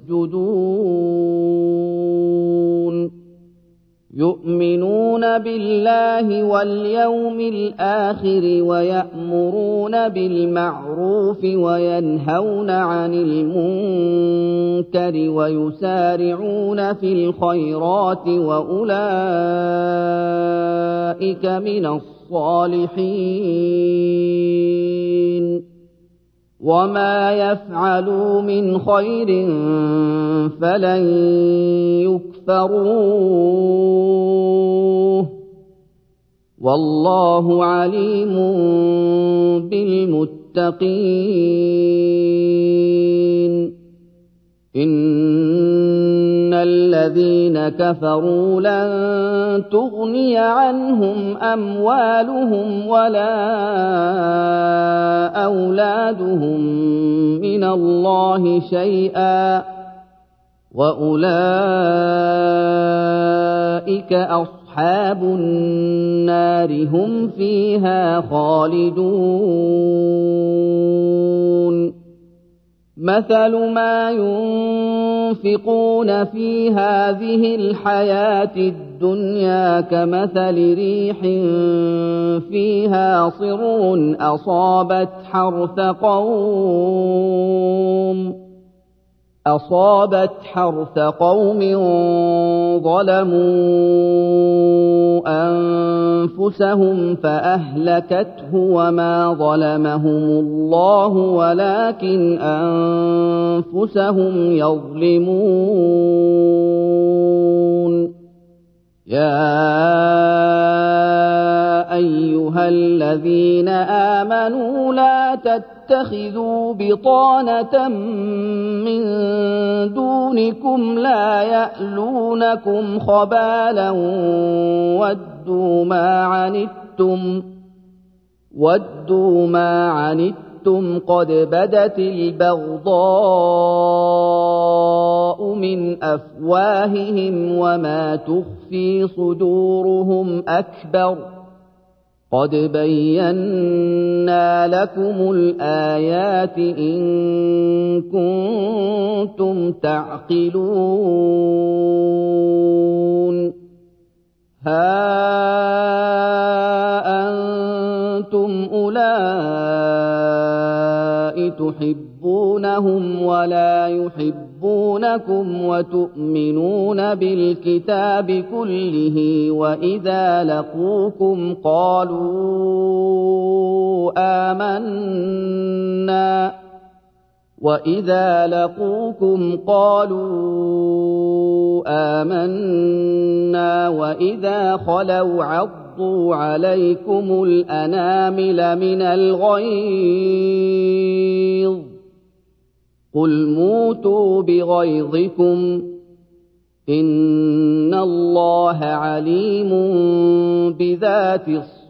S1: يسجدون يؤمنون بالله واليوم الآخر ويأمرون بالمعروف وينهون عن المنكر ويسارعون في الخيرات وأولئك من الصالحين وما يفعلوا من خير فلن يكفروه والله عليم بالمتقين إن الذين كفروا لن تغني عنهم أموالهم ولا أولادهم من الله شيئا وأولئك أصحاب النار هم فيها خالدون مثل ما ينفقون في هذه الحياة الدنيا كمثل ريح فيها صر أصابت حرث قوم ظلموا أنفسهم فأهلكته وما ظلمهم الله ولكن أنفسهم يظلمون يا أيها الذين آمنوا لا تتخذوا بطانة من دونكم لا يألونكم خبالا ودوا ما عنتم قد بدت البغضاء من أفواههم وما تخفي صدورهم أكبر قد بينا لكم الآيات إن كنتم تعقلون ها أنتم أولئك تحبونهم ولا يحبونكم وتؤمنون بالكتاب كله وإذا لقوكم قالوا آمنا وإذا خلوا عضوا عليكم الأنامل من الغيظ قل موتوا بغيظكم إِنَّ اللَّهَ عَلِيمٌ بِذَاتِ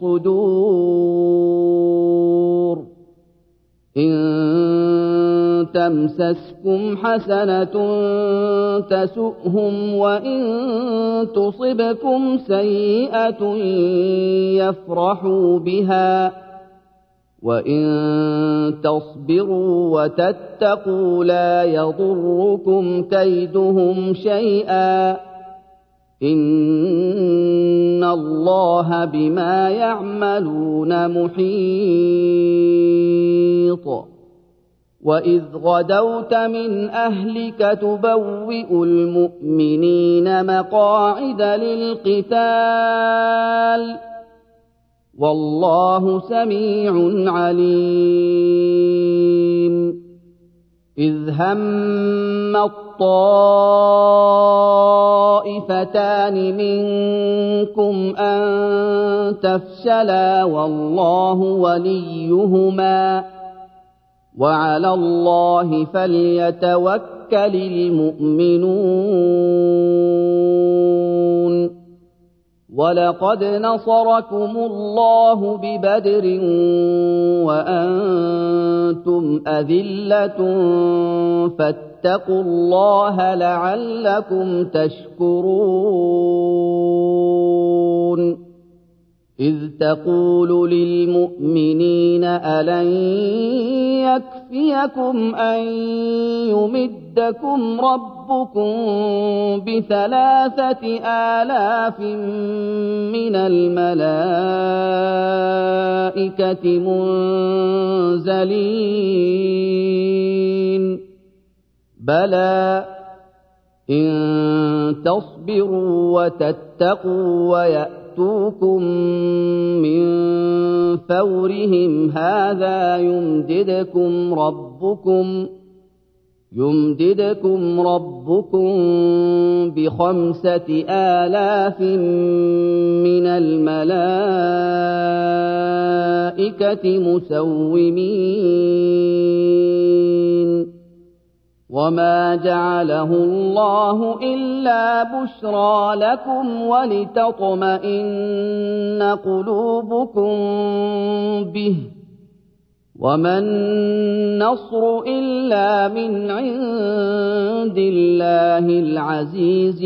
S1: الصُّدُورِ إِن تَمْسَسْكُمْ حَسَنَةٌ تَسُؤْهُمْ وَإِن تُصِبْكُمْ سَيِّئَةٌ يَفْرَحُوا بِهَا وَإِن تَصْبِرُوا وَتَتَّقُوا لَا يَضُرُّكُمْ كَيْدُهُمْ شَيْئًا إِنَّ اللَّهَ بِمَا يَعْمَلُونَ مُحِيطٌ وَإِذْ غَدَوْتَ مِنْ أَهْلِكَ تُبَوِّئُ الْمُؤْمِنِينَ مَقَاعِدَ لِلْقِتَالِ وَاللَّهُ سَمِيعٌ عَلِيمٌ إِذْ هَمَّ الطَّائِفَتَانِ مِنكُمْ أَن تَفْشَلَا وَاللَّهُ وَلِيُّهُمَا وَعَلَى اللَّهِ فَلْيَتَوَكَّلِ الْمُؤْمِنُونَ وَلَقَدْ نَصَرَكُمُ اللَّهُ بِبَدْرٍ وَأَنتُمْ أَذِلَّةٌ فَاتَّقُوا اللَّهَ لَعَلَّكُمْ تَشْكُرُونَ إِذْ تَقُولُ لِلْمُؤْمِنِينَ أَلَنْ يَكْفِيَكُمْ أَنْ يُمِدَّكُمْ رَبُّكُمْ ب3,000 مِّنَ الْمَلَائِكَةِ مُنزَلِينَ بَلَى إِن تَصْبِرُوا وَتَتَّقُوا وَيَأْتُوكُم مِّن فَوْرِهِمْ هَٰذَا يُمْدِدْكُمْ رَبُّكُم ب5,000 مِّنَ الْمَلَائِكَةِ مُسَوِّمِينَ وَمَا جَعَلَهُ اللَّهُ إِلَّا بُشْرَىٰ لَكُمْ وَلِتَطْمَئِنَّ قُلُوبُكُم بِهِ وَمَا النَّصْرُ إِلَّا مِنْ عِندِ اللَّهِ الْعَزِيزِ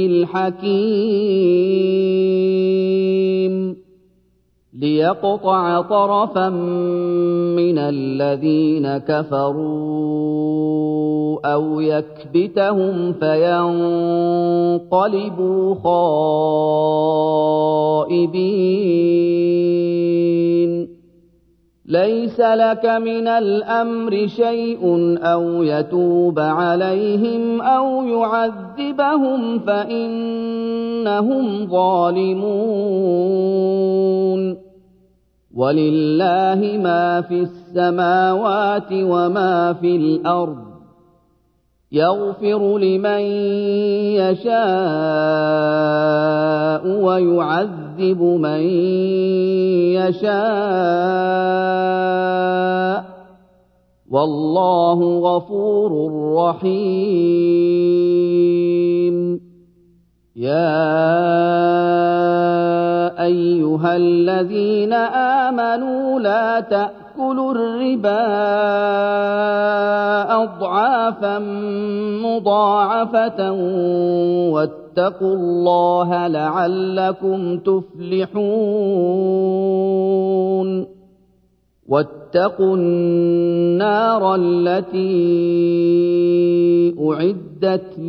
S1: الْحَكِيمِ لِيَقْطَعَ طَرَفًا مِّنَ الَّذِينَ كَفَرُوا أَوْ يَكْبِتَهُمْ فَيَنقَلِبُوا خَائِبِينَ لَيْسَ لَكَ مِنَ الْأَمْرِ شَيْءٌ أَوْ يَتُوبَ عَلَيْهِمْ أَوْ يُعَذِّبَهُمْ فَإِنَّهُمْ ظَالِمُونَ وَلِلَّهِ مَا فِي السَّمَاوَاتِ وَمَا فِي الْأَرْضِ يَغْفِرُ لِمَن يَشَاءُ وَيُعَذِّبُ مَن يَشَاءُ وَاللَّهُ غَفُورٌ رَّحِيمٌ يَا أَيُّهَا الَّذِينَ آمَنُوا لَا تَأْكُلُوا الرِّبَا أَضْعَافًا مُّضَاعَفَةً وَاتَّقُوا اللَّهَ لَعَلَّكُمْ تُفْلِحُونَ وَاتَّقُوا النَّارَ الَّتِي أُعِدَّتْ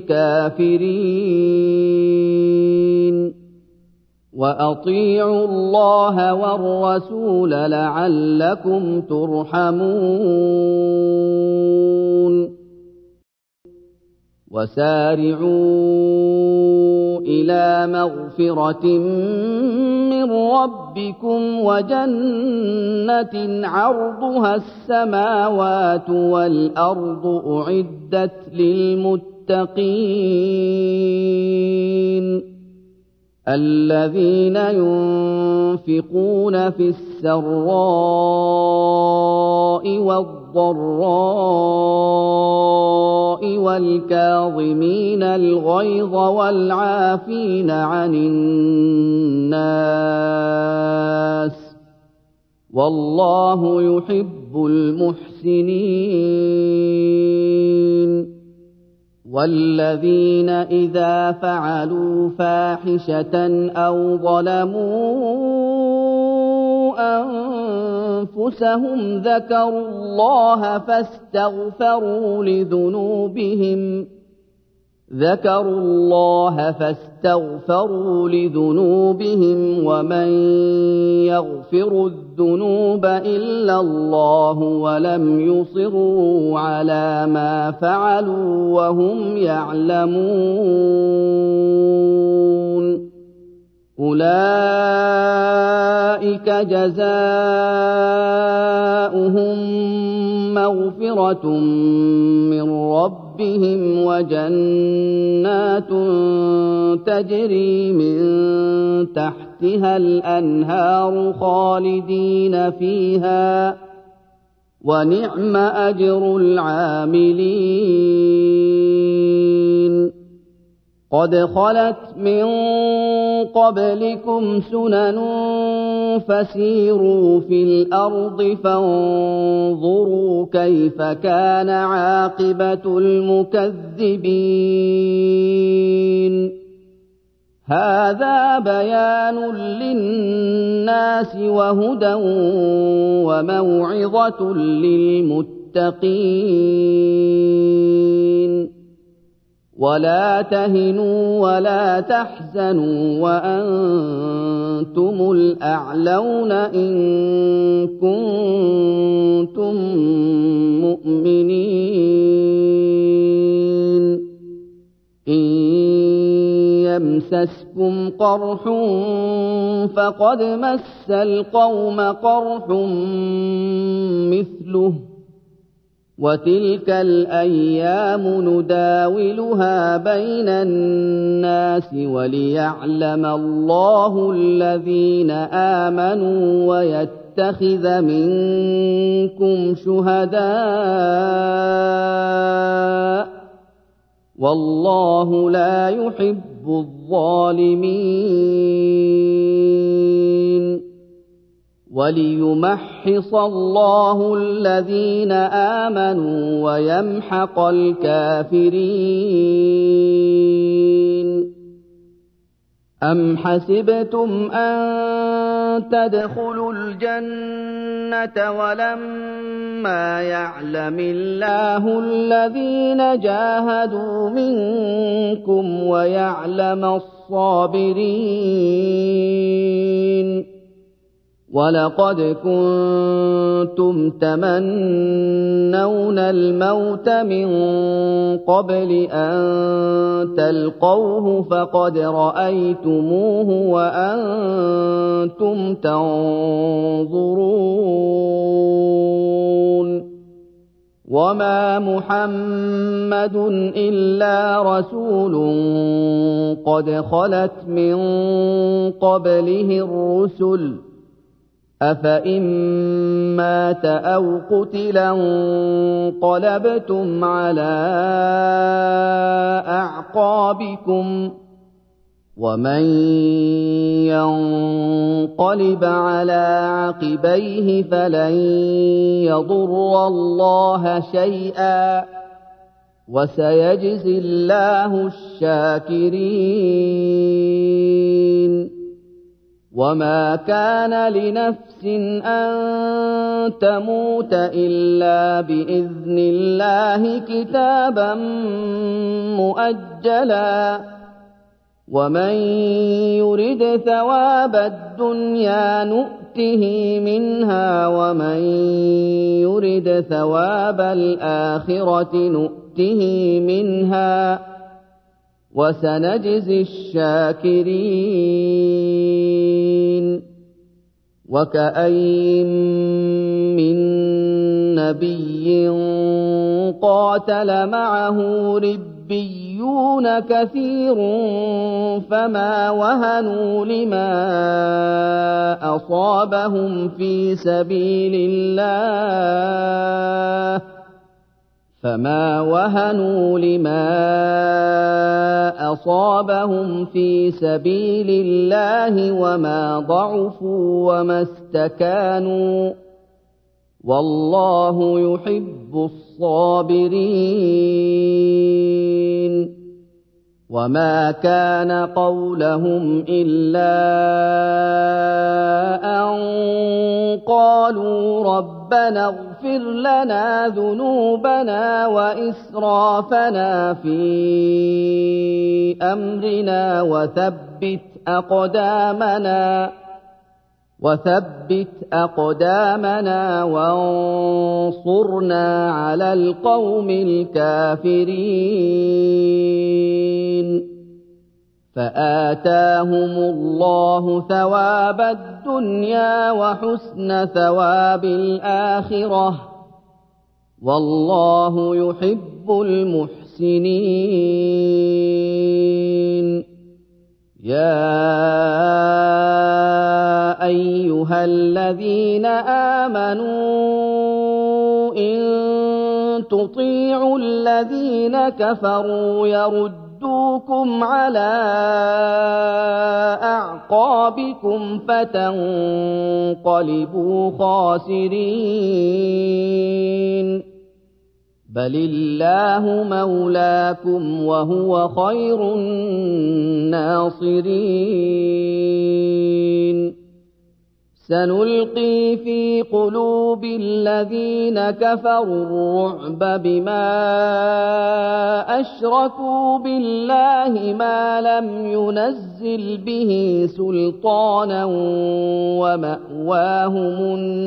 S1: لِلْكَافِرِينَ وَأَطِيعُوا اللَّهَ وَالرَّسُولَ لَعَلَّكُمْ تُرْحَمُونَ وَسَارِعُوا إِلَىٰ مَغْفِرَةٍ مِّن رَّبِّكُمْ وَجَنَّةٍ عَرْضُهَا السَّمَاوَاتُ وَالْأَرْضُ أُعِدَّتْ لِلْمُتَّقِينَ الَّذِينَ يُنفِقُونَ فِي السَّرَّاءِ وَالضَّرَّاءِ والكاظمين الغيظ والعافين عن الناس والله يحب المحسنين والذين إذا فعلوا فاحشة أو ظلموا أنفسهم ذكروا الله فاستغفروا لذنوبهم ومن يغفر الذنوب إلا الله ولم يصروا على ما فعلوا وهم يعلمون أولئك جزاؤهم مغفرة من ربهم وجنات تجري من تحتها الأنهار خالدين فيها ونعم أجر العاملين قد خلت من قبلكم سنن فسيروا في الأرض فانظروا كيف كان عاقبة المكذبين هذا بيان للناس وهدى وموعظة للمتقين ولا تهنوا ولا تحزنوا وأنتم الأعلون إن كنتم مؤمنين إن يمسسكم قرح فقد مس القوم قرح مثله وتلك الأيام نداولها بين الناس وليعلم الله الذين آمنوا ويتخذ منكم شهداء والله لا يحب الظالمين وليمحص الله الذين آمنوا ويمحق الكافرين أم حسبتم أن تدخلوا الجنة ولما يعلم الله الذين جاهدوا منكم ويعلم الصابرين ولقد كنتم تمنون الموت من قبل أن تلقوه فقد رأيتموه وأنتم تنظرون وما محمد إلا رسول قد خلت من قبله الرسل أفإن مات أو قتلا انقلبتم على أعقابكم ومن ينقلب على عقبيه فلن يضر الله شيئا وسيجزي الله الشاكرين وما كان لنفس أن تموت إلا بإذن الله كتابا مؤجلا ومن يرد ثواب الدنيا نؤته منها ومن يرد ثواب الآخرة نؤته منها وسنجزي الشاكرين وكأين من نبي قاتل معه ربيون كثير فما وهنوا لما أصابهم في سبيل الله فما وهنوا لما أصابهم في سبيل الله وما ضعفوا وما استكانوا والله يحب الصابرين وما كان قولهم إلا أن قالوا ربنا اغفر لنا ذنوبنا وإسرافنا في أمرنا وثبت أقدامنا وانصرنا على القوم الكافرين فآتاهم الله ثواب الدنيا وحسن ثواب الآخرة والله يحب المحسنين يا أيها الذين آمنوا إن تطيعوا الذين كفروا يردوكم على أعقابكم فتنقلبوا خاسرين بل الله مولاكم وهو خير الناصرين سنلقي في قلوب الذين كفروا الرعب بما أشركوا بالله ما لم ينزل به سلطانا ومأواهم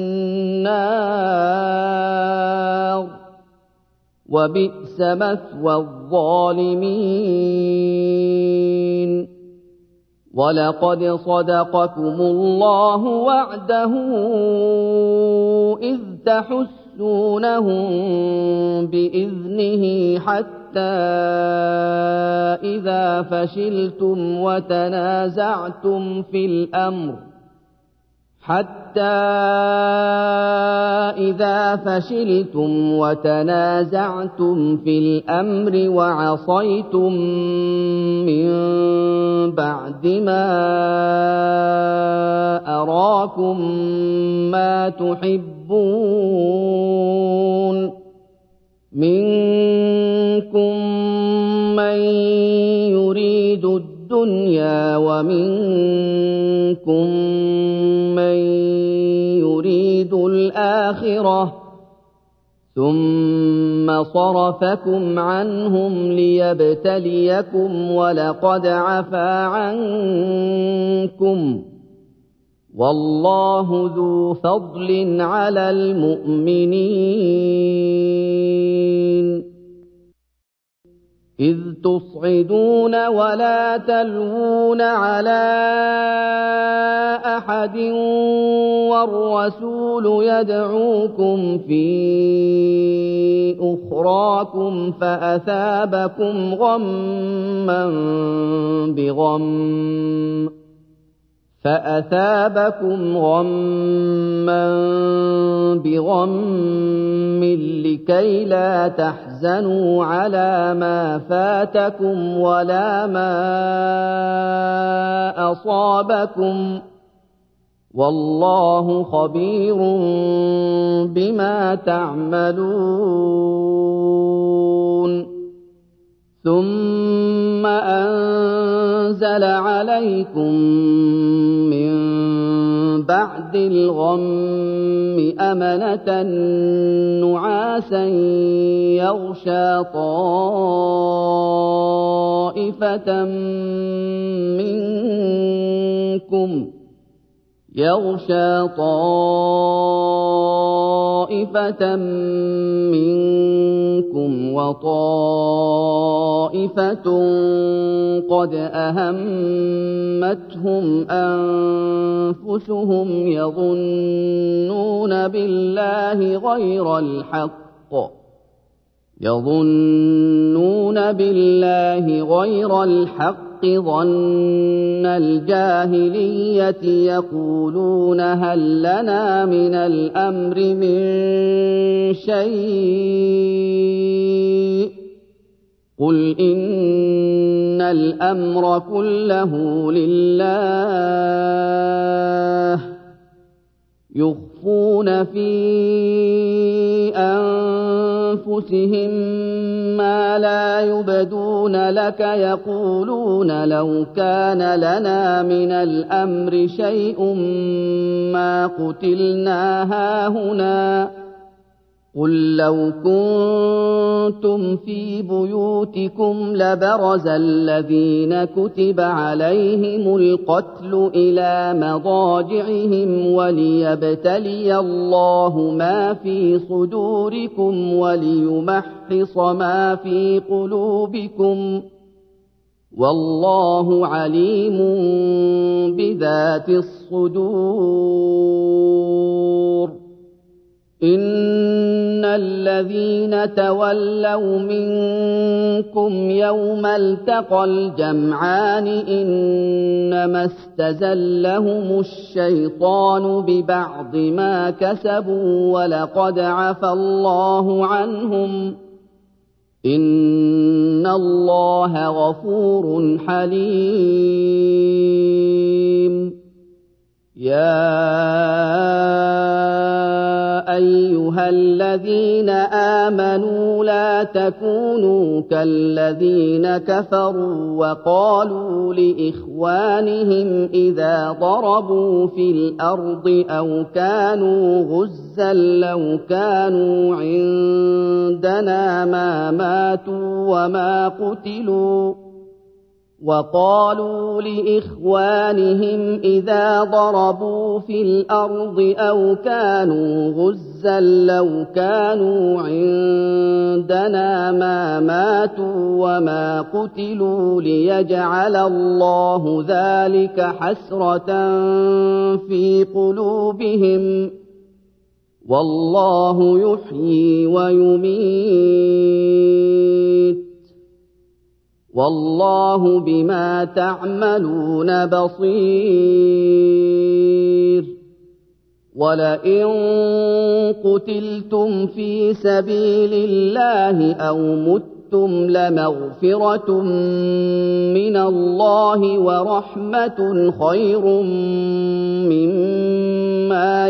S1: النار وبئس مثوى الظالمين ولقد صدقكم الله وعده إذ تحسونهم بإذنه حتى إذا فشلتم وتنازعتم في الأمر وعصيتم من بعد ما أراكم ما تحبون منكم من يريد الدنيا ومنكم من يريد الآخرة ثم صرفكم عنهم ليبتليكم ولقد عفا عنكم والله ذو فضل على المؤمنين إذ تصعدون ولا تلوون على أحد والرسول يدعوكم في أخراكم فأثابكم غما بغم لكي لا تحزنوا على ما فاتكم ولا ما أصابكم والله خبير بما تعملون ثم أنزل عليكم من بعد الغم أمنة نعاسا يغشى طائفة منكم وطائفة قد أهمتهم أنفسهم يظنون بالله غير الحق ظن الجاهلية يقولون هل لنا من الأمر من شيء قُلْ إِنَّ الْأَمْرَ كُلَّهُ لِلَّهِ يُخْفُونَ فِي أَنفُسِهِم مَّا لَا يُبْدُونَ لَكَ يَقُولُونَ لَوْ كَانَ لَنَا مِنَ الْأَمْرِ شَيْءٌ مَّا قُتِلْنَا هَاهُنَا قُل لَّوْ كُنتُمْ فِي بُيُوتِكُمْ لَبَرَزَ الَّذِينَ كُتِبَ عَلَيْهِمُ الْقَتْلُ إِلَىٰ مَضَاجِعِهِمْ وَلِيَبْتَلِيَ اللَّهُ مَا فِي صُدُورِكُمْ وَلِيُمَحِّصَ مَا فِي قُلُوبِكُمْ ۗ وَاللَّهُ عَلِيمٌ بِذَاتِ الصُّدُورِ إِنَّ الَّذِينَ تَوَلَّوْا مِنكُمْ يَوْمَ الْتَقَى الْجَمْعَانِ إِنَّمَا اسْتَزَلَّهُمُ الشَّيْطَانُ بِبَعْضِ مَا كَسَبُوا وَلَقَدْ عَفَا اللَّهُ عَنْهُمْ ۗ إِنَّ اللَّهَ غَفُورٌ حَلِيمٌ يَا أَيُّهَا الَّذِينَ آمَنُوا لَا تَكُونُوا كَالَّذِينَ كَفَرُوا وَقَالُوا لِإِخْوَانِهِمْ إِذَا ضَرَبُوا فِي الْأَرْضِ أَوْ كَانُوا غُزًّى لَّوْ كَانُوا عِندَنَا مَا مَاتُوا وَمَا قُتِلُوا وَقَالُوا لِإِخْوَانِهِمْ إِذَا ضَرَبُوا فِي الْأَرْضِ أَوْ كَانُوا غُزًّى لَّوْ كَانُوا عِندَنَا مَا مَاتُوا وَمَا قُتِلُوا لِيَجْعَلَ اللَّهُ ذَلِكَ حَسْرَةً فِي قُلُوبِهِمْ ۗ وَاللَّهُ يُحْيِي وَيُمِيتُ وَاللَّهُ بِمَا تَعْمَلُونَ بَصِيرٌ وَلَئِن قُتِلْتُمْ فِي سَبِيلِ اللَّهِ أَوْ مُتُّمْ لَمَغْفِرَةٌ مِّنَ اللَّهِ وَرَحْمَةٌ خَيْرٌ مِّمَّا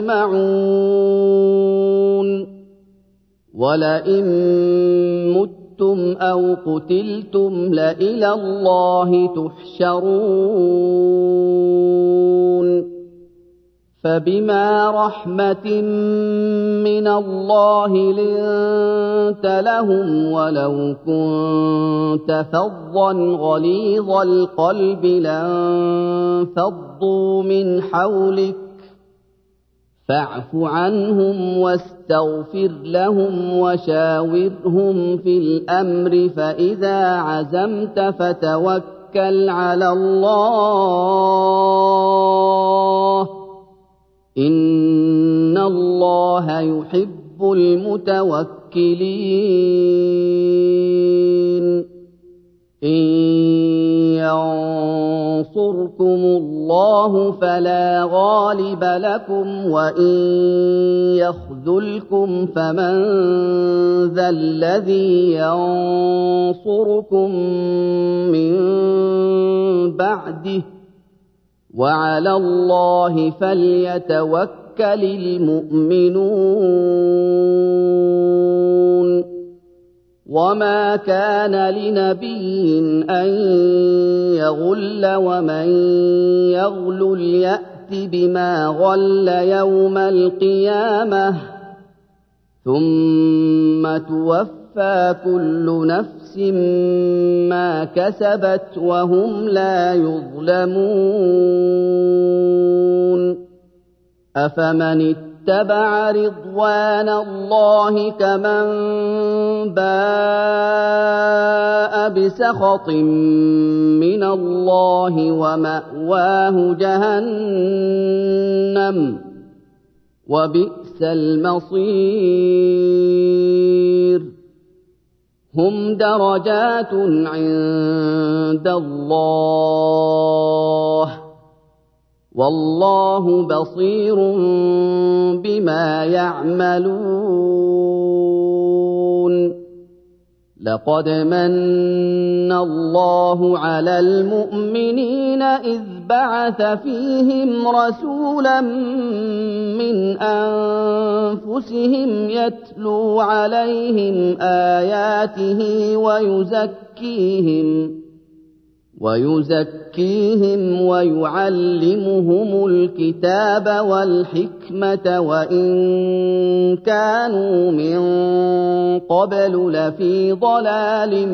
S1: يَجْمَعُونَ وَلَئِن مُتُّمْ أَوْ قُتِلْتُمْ لَإِلَى اللَّهِ تُحْشَرُونَ فَبِمَا رَحْمَةٍ مِّنَ اللَّهِ لِنتَ لَهُمْ وَلَوْ كُنتَ فَظًّا غَلِيظَ الْقَلْبِ لَانفَضُّوا مِنْ حَوْلِكَ فَاعْفُ عَنْهُمْ وَاسْتَغْفِرْ لَهُمْ وَشَاوِرْهُمْ فِي الْأَمْرِ فَإِذَا عَزَمْتَ فَتَوَكَّلْ عَلَى اللَّهِ ۚ إِنَّ اللَّهَ يُحِبُّ الْمُتَوَكِّلِينَ إِن يَنصُرْكُمُ اللَّهُ فَلَا غَالِبَ لَكُمْ وَإِن يَخْذُلْكُمْ فَمَن ذَا الَّذِي يَنصُرُكُم مِّن بَعْدِهِ ۗ وَعَلَى اللَّهِ فَلْيَتَوَكَّلِ الْمُؤْمِنُونَ وَمَا كَانَ لِنَبِيٍّ أَن يَغُلَّ وَمَن يَغْلُلْ يَأْتِ بِمَا غَلَّ يَوْمَ الْقِيَامَةِ ثُمَّ تُوَفَّىٰ كُلُّ نَفْسٍ مَّا كَسَبَتْ وَهُمْ لَا يُظْلَمُونَ أَفَمَنِ اتَّبَعَ رِضْوَانَ اللَّهِ كَمَن بَاءَ بِسَخَطٍ مِّنَ اللَّهِ وَمَأْوَاهُ جَهَنَّمُ ۖ وَبِئْسَ الْمَصِيرُ هُمْ دَرَجَاتٌ عِندَ اللَّهِ ۗ وَاللَّهُ بَصِيرٌ بِمَا يَعْمَلُونَ لقد من الله على المؤمنين إذ بعث فيهم رسولا من أنفسهم يتلو عليهم آياته ويزكيهم ويعلمهم الكتاب والحكمة وإن كانوا من قبل لفي ضلال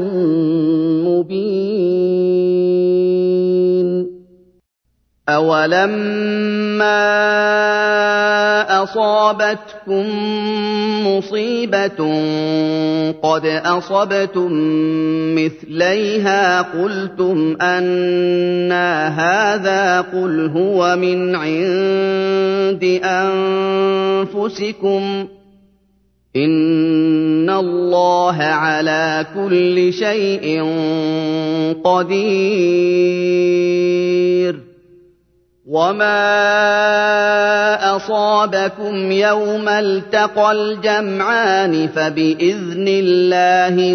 S1: مبين أولما أصابتكم مصيبة قد أصبتم مثليها قلتم أنى هذا قل هو من عند أنفسكم إن الله على كل شيء قدير وما أصابكم يوم التقى الجمعان فبإذن الله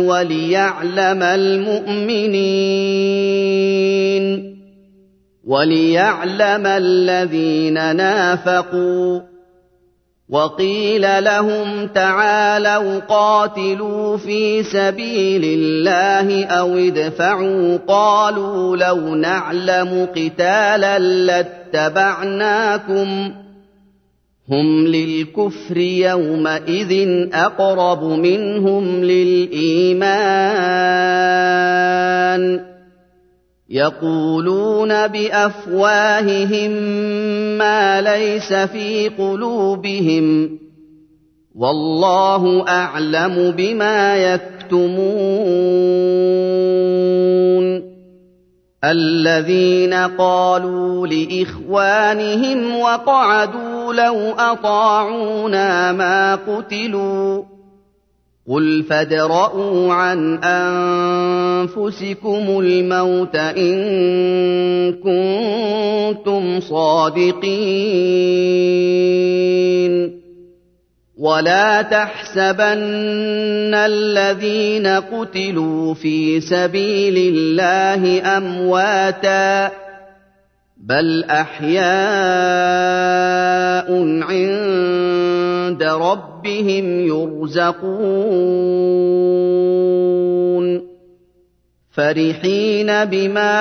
S1: وليعلم الذين نافقوا وقيل لهم تعالوا قاتلوا في سبيل الله أو ادفعوا قالوا لو نعلم قتالا لاتبعناكم هم للكفر يومئذ أقرب منهم للإيمان يقولون بأفواههم ما ليس في قلوبهم والله أعلم بما يكتمون الذين قالوا لإخوانهم وقعدوا لو أطاعونا ما قتلوا قل فادرءوا عن أنفسكم الموت إن كنتم صادقين ولا تحسبن الذين قتلوا في سبيل الله أمواتا بل أحياء عند ربهم يرزقون فرحين بما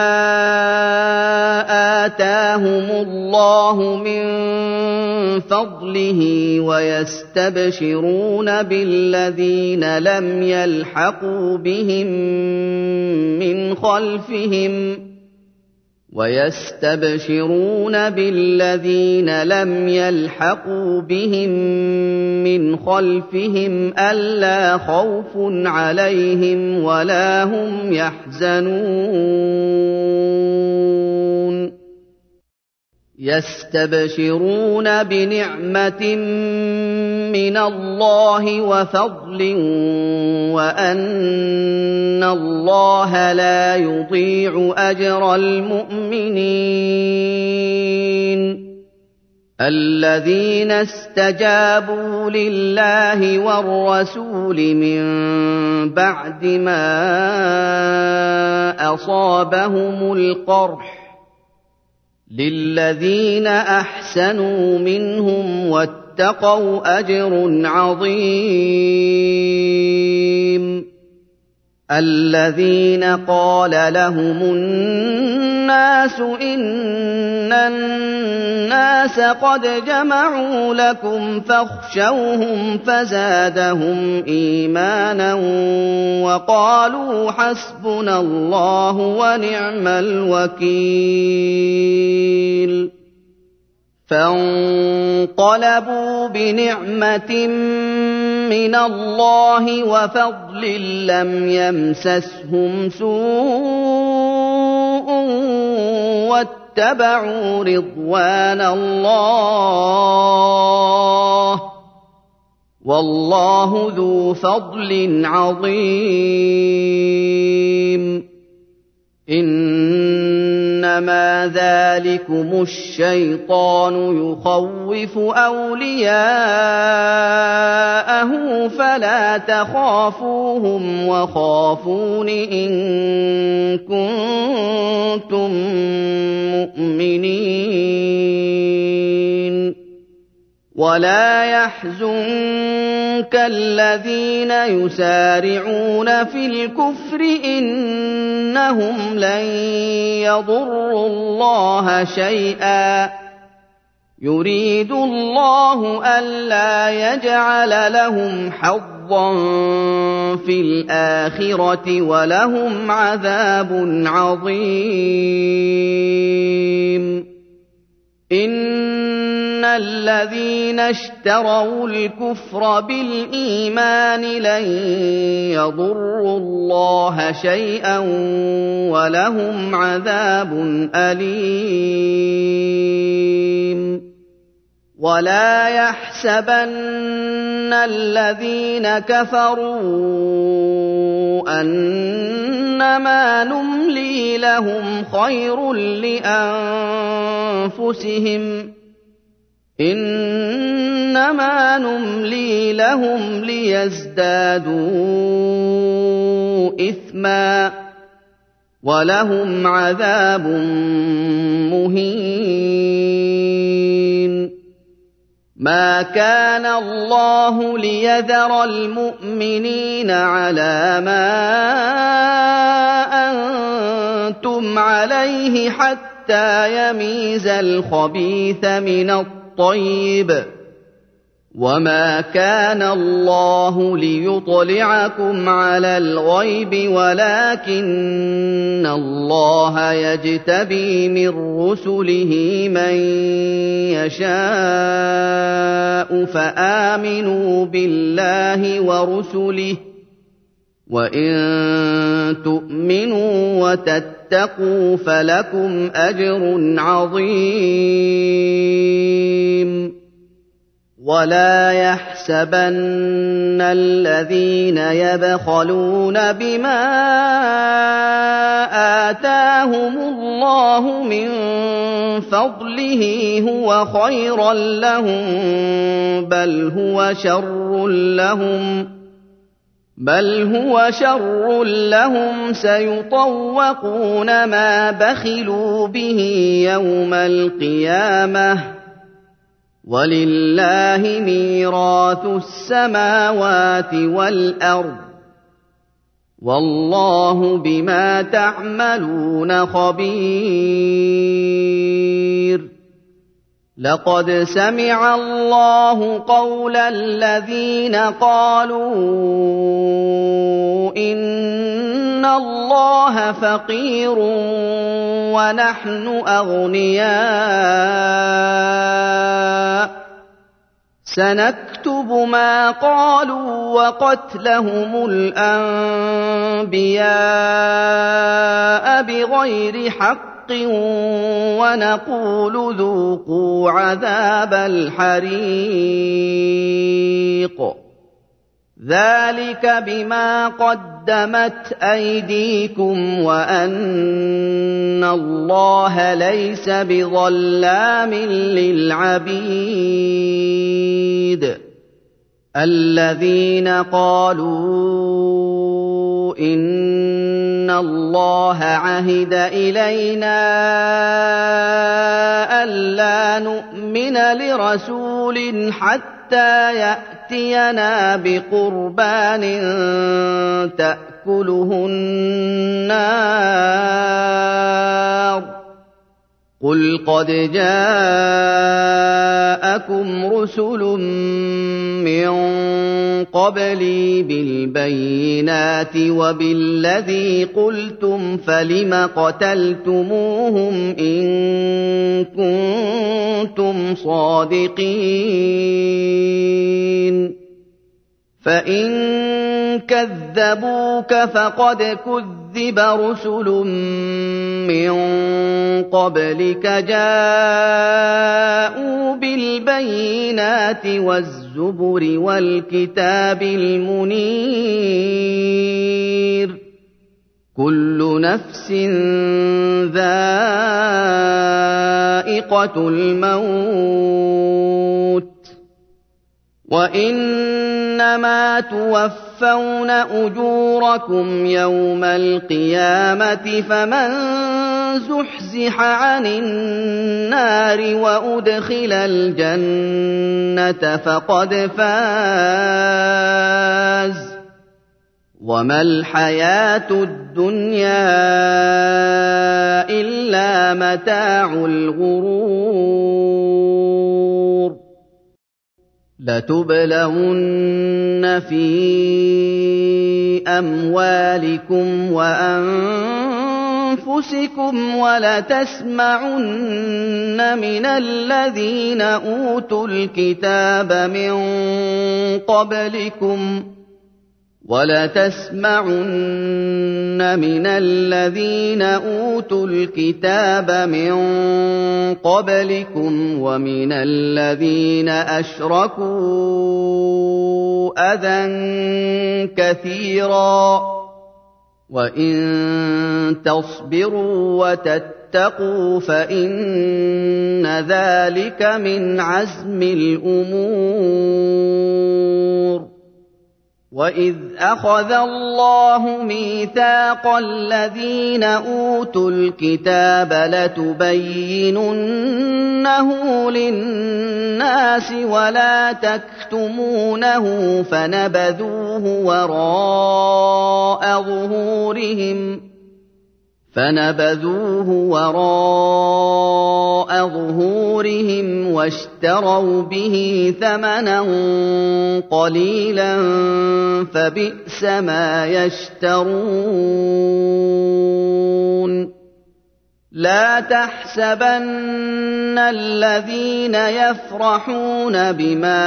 S1: آتاهم الله من فضله ويستبشرون بالذين لم يلحقوا بهم من خلفهم ألا خوف عليهم ولا هم يحزنون يستبشرون بنعمة من الله وفضل وأن الله لا يضيع أجر المؤمنين الذين استجابوا لله والرسول من بعد ما أصابهم القرح للذين أحسنوا منهم واتقوا أجر عظيم الذين قال لهم الناس إن الناس قد جمعوا لكم فاخشوهم فزادهم إيمانا وقالوا حسبنا الله ونعم الوكيل فانقلبوا بنعمة من الله وفضل لم يمسسهم سوء واتبعوا رضوان الله والله ذو فضل عظيم إنما إنما ذلكم الشيطان يخوف أولياءه فلا تخافوهم وخافون إن كنتم مؤمنين ولا يحزنك الذين يسارعون في الكفر إنهم لن يضروا الله شيئا يريد الله ألا يجعل لهم حظا في الآخرة ولهم عذاب عظيم إن الذين اشتروا الكفر بالإيمان لن يضروا الله شيئا ولهم عذاب أليم ولا يحسبن الذين كفروا أنما نملي لهم خير لأنفسهم إنما نملي لهم ليزدادوا إثما ولهم عذاب مهين ما كان الله ليذر المؤمنين على ما أنتم عليه حتى يميز الخبيث من الطيب وما كان الله ليطلعكم على الغيب ولكن الله يجتبي من رسله من يشاء فآمنوا بالله ورسله وإن تؤمنوا وتتقوا فلكم أجر عظيم ولا يحسبن الذين يبخلون بما آتاهم الله من فضله هو خيرا لهم بل هو شر لهم سيطوقون ما بخلوا به يوم القيامة ولله ميراث السماوات والأرض والله بما تعملون خبير لقد سمع الله قول الذين قالوا إن الله فقير ونحن أغنياء سنكتب ما قالوا وقتلهم الأنبياء بغير حق ونقول ذوقوا عذاب الحريق ذلك بما قدمت أيديكم وأن الله ليس بظلام للعبيد الذين قالوا إن الله عهد إلينا ألا نؤمن لرسول حتى يأتينا بقربان تأكله النار قل قد جاءكم رسل من قبلي بالبينات وبالذي قلتم فلم قتلتموهم إن كنتم صادقين فإن كذبوك فقد كذب رسل من قبلك جاءوا بالبينات والزبر والكتاب المنير كل كُلُّ نَفْسٍ ذَائِقَةُ الْمَوْتِ وَإِنَّمَا تُوَفَّوْنَ أُجُورَكُمْ يَوْمَ الْقِيَامَةِ فَمَن زُحْزِحَ عَنِ النَّارِ وَأُدْخِلَ الْجَنَّةَ فَقَدْ فَازَ وَمَا الْحَيَاةُ الدُّنْيَا إِلَّا مَتَاعُ الْغُرُورِ لَتُبْلَوُنَّ فِي أَمْوَالِكُمْ وَأَنفُسِكُمْ وَلَتَسْمَعُنَّ مِنَ الَّذِينَ أُوتُوا الْكِتَابَ مِن قَبْلِكُمْ وَمِنَ الَّذِينَ أَشْرَكُوا أَذًى كَثِيرًا ۚ وَإِن تَصْبِرُوا وَتَتَّقُوا فَإِنَّ ذَٰلِكَ مِنْ عَزْمِ الْأُمُورِ وَإِذْ أَخَذَ اللَّهُ مِيثَاقَ الَّذِينَ أُوتُوا الْكِتَابَ لَتُبَيِّنُنَّهُ لِلنَّاسِ وَلَا تَكْتُمُونَهُ فَنَبَذُوهُ وَرَاءَ ظُهُورِهِمْ وَاشْتَرَوْا بِهِ ثَمَنًا قَلِيلًا فَبِئْسَ مَا يَشْتَرُونَ لَا تَحْسَبَنَّ الَّذِينَ يَفْرَحُونَ بِمَا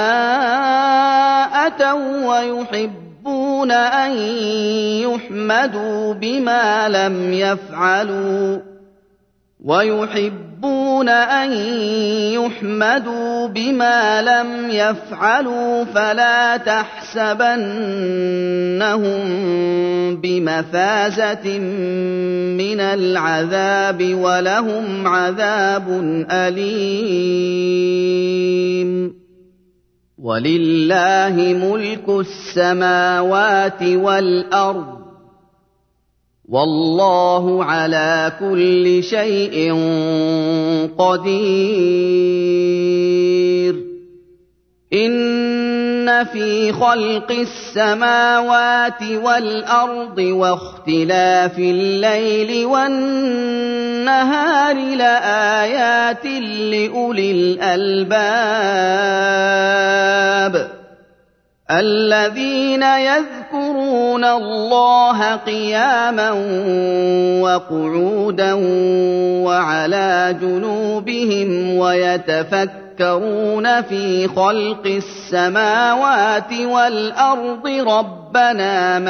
S1: أَتَوا وَّيُحِبُّونَ أَن يُحْمَدُوا بِمَا لَمْ يَفْعَلُوا فَلَا تَحْسَبَنَّهُم بِمَفَازَةٍ مِّنَ الْعَذَابِ وَلَهُمْ عَذَابٌ أَلِيمٌ وَلِلَّهِ مُلْكُ السَّمَاوَاتِ وَالْأَرْضِ ۚ وَاللَّهُ عَلَىٰ كُلِّ شَيْءٍ قَدِيرٌ إِنَّ فِي خَلْقِ السَّمَاوَاتِ وَالْأَرْضِ وَاخْتِلَافِ اللَّيْلِ وَالنَّهَارِ لَآيَاتٍ لِّأُولِي الْأَلْبَابِ الَّذِينَ يَذْكُرُونَ اللَّهَ قِيَامًا وَقُعُودًا وَعَلَىٰ جُنُوبِهِمْ وَيَتَفَكَّرُونَ فِي خَلْقِ السَّمَاوَاتِ وَالْأَرْضِ رَبَّنَا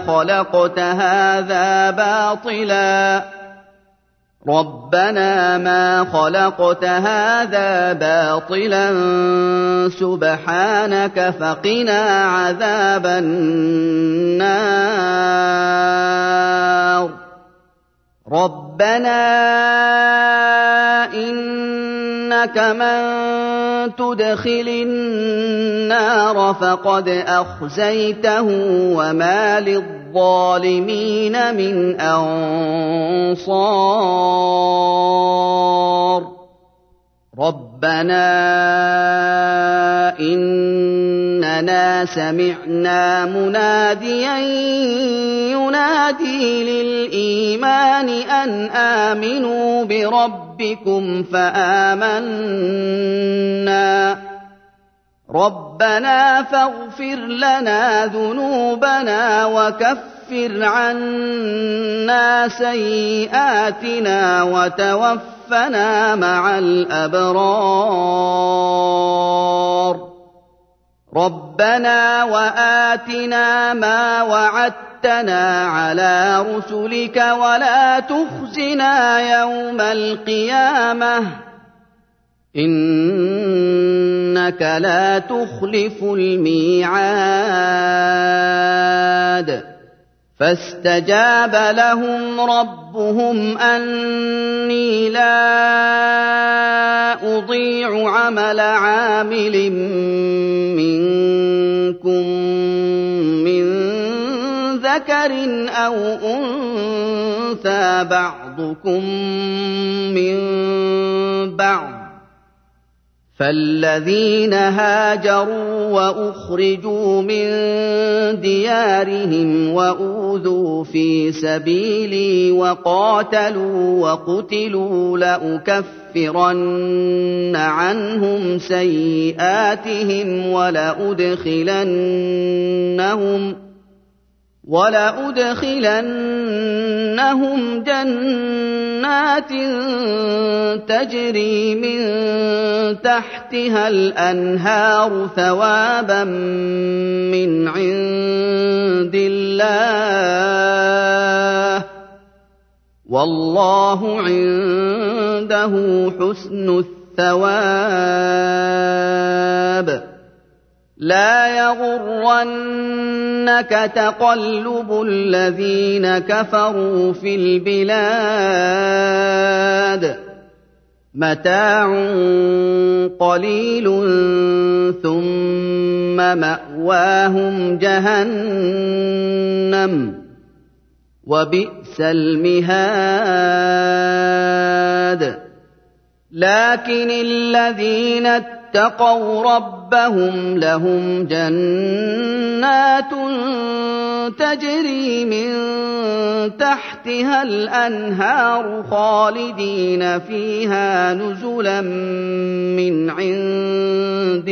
S1: مَا خَلَقْتَ هَٰذَا بَاطِلًا سُبْحَانَكَ فَقِنَا عَذَابَ النَّارِ رَبَّنَا إِنَّكَ مَن تُدْخِلِ النَّارَ فَقَدْ أَخْزَيْتَهُ وَمَا لِلظَّالِمِينَ مِنْ أَنصَارٍ رَبَّنَا إِنَّنَا سَمِعْنَا مُنَادِيًا يُنَادِي لِلْإِيمَانِ أَنْ آمِنُوا بِرَبِّكُمْ فَآمَنَّا رَبَّنَا فَاغْفِرْ لَنَا ذُنُوبَنَا وَكَفِّرْ عَنَّا سَيِّئَاتِنَا وَتَوَفَّنَا مَعَ الْأَبْرَارِ رَبَّنَا وَآتِنَا مَا وَعَدتَّنَا عَلَىٰ رُسُلِكَ وَلَا تُخْزِنَا يَوْمَ الْقِيَامَةِ ۗ إِنَّكَ لَا تُخْلِفُ الْمِيعَادَ فاستجاب لهم ربهم أني لا أضيع عمل عامل منكم من ذكر أو أنثى بعضكم من بعض فالذين هاجروا وأخرجوا من ديارهم وأوذوا في سبيلي وقاتلوا وقتلوا لأكفرن عنهم سيئاتهم ولأدخلنهم جنات تجري من تحتها الأنهار ثوابا من عند الله والله عنده حسن الثواب لا يغرنك تقلب الذين كفروا في البلاد متاع قليل ثم مأواهم جهنم وبئس المهاد لكن الذين اتقوا ربهم لهم جنات تجري من تحتها الأنهار خالدين فيها نزلا من عند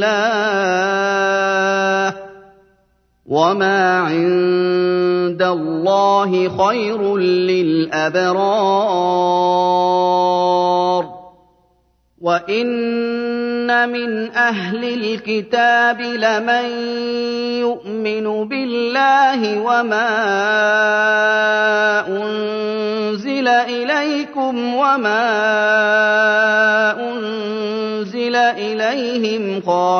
S1: الله وما عند الله خير للأبرار وَإِنَّ مِنْ أَهْلِ الْكِتَابِ لَمَن يُؤْمِنُ بِاللَّهِ وَمَا أُنزِلَ إِلَيْكُمْ وَمَا أُنزِلَ إِلَيْهِمْ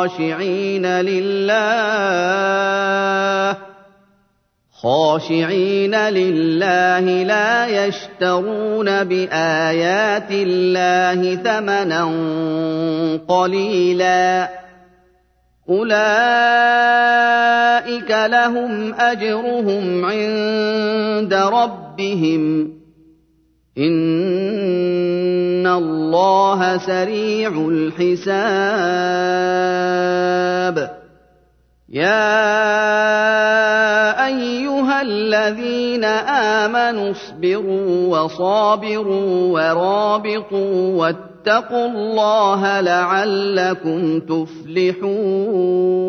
S1: خاشعين لله لا يشترون بآيات الله ثمنا قليلا أولئك لهم أجرهم عند ربهم إن الله سريع الحساب يا أيها الذين آمنوا اصبروا وصابروا ورابطوا واتقوا الله لعلكم تفلحون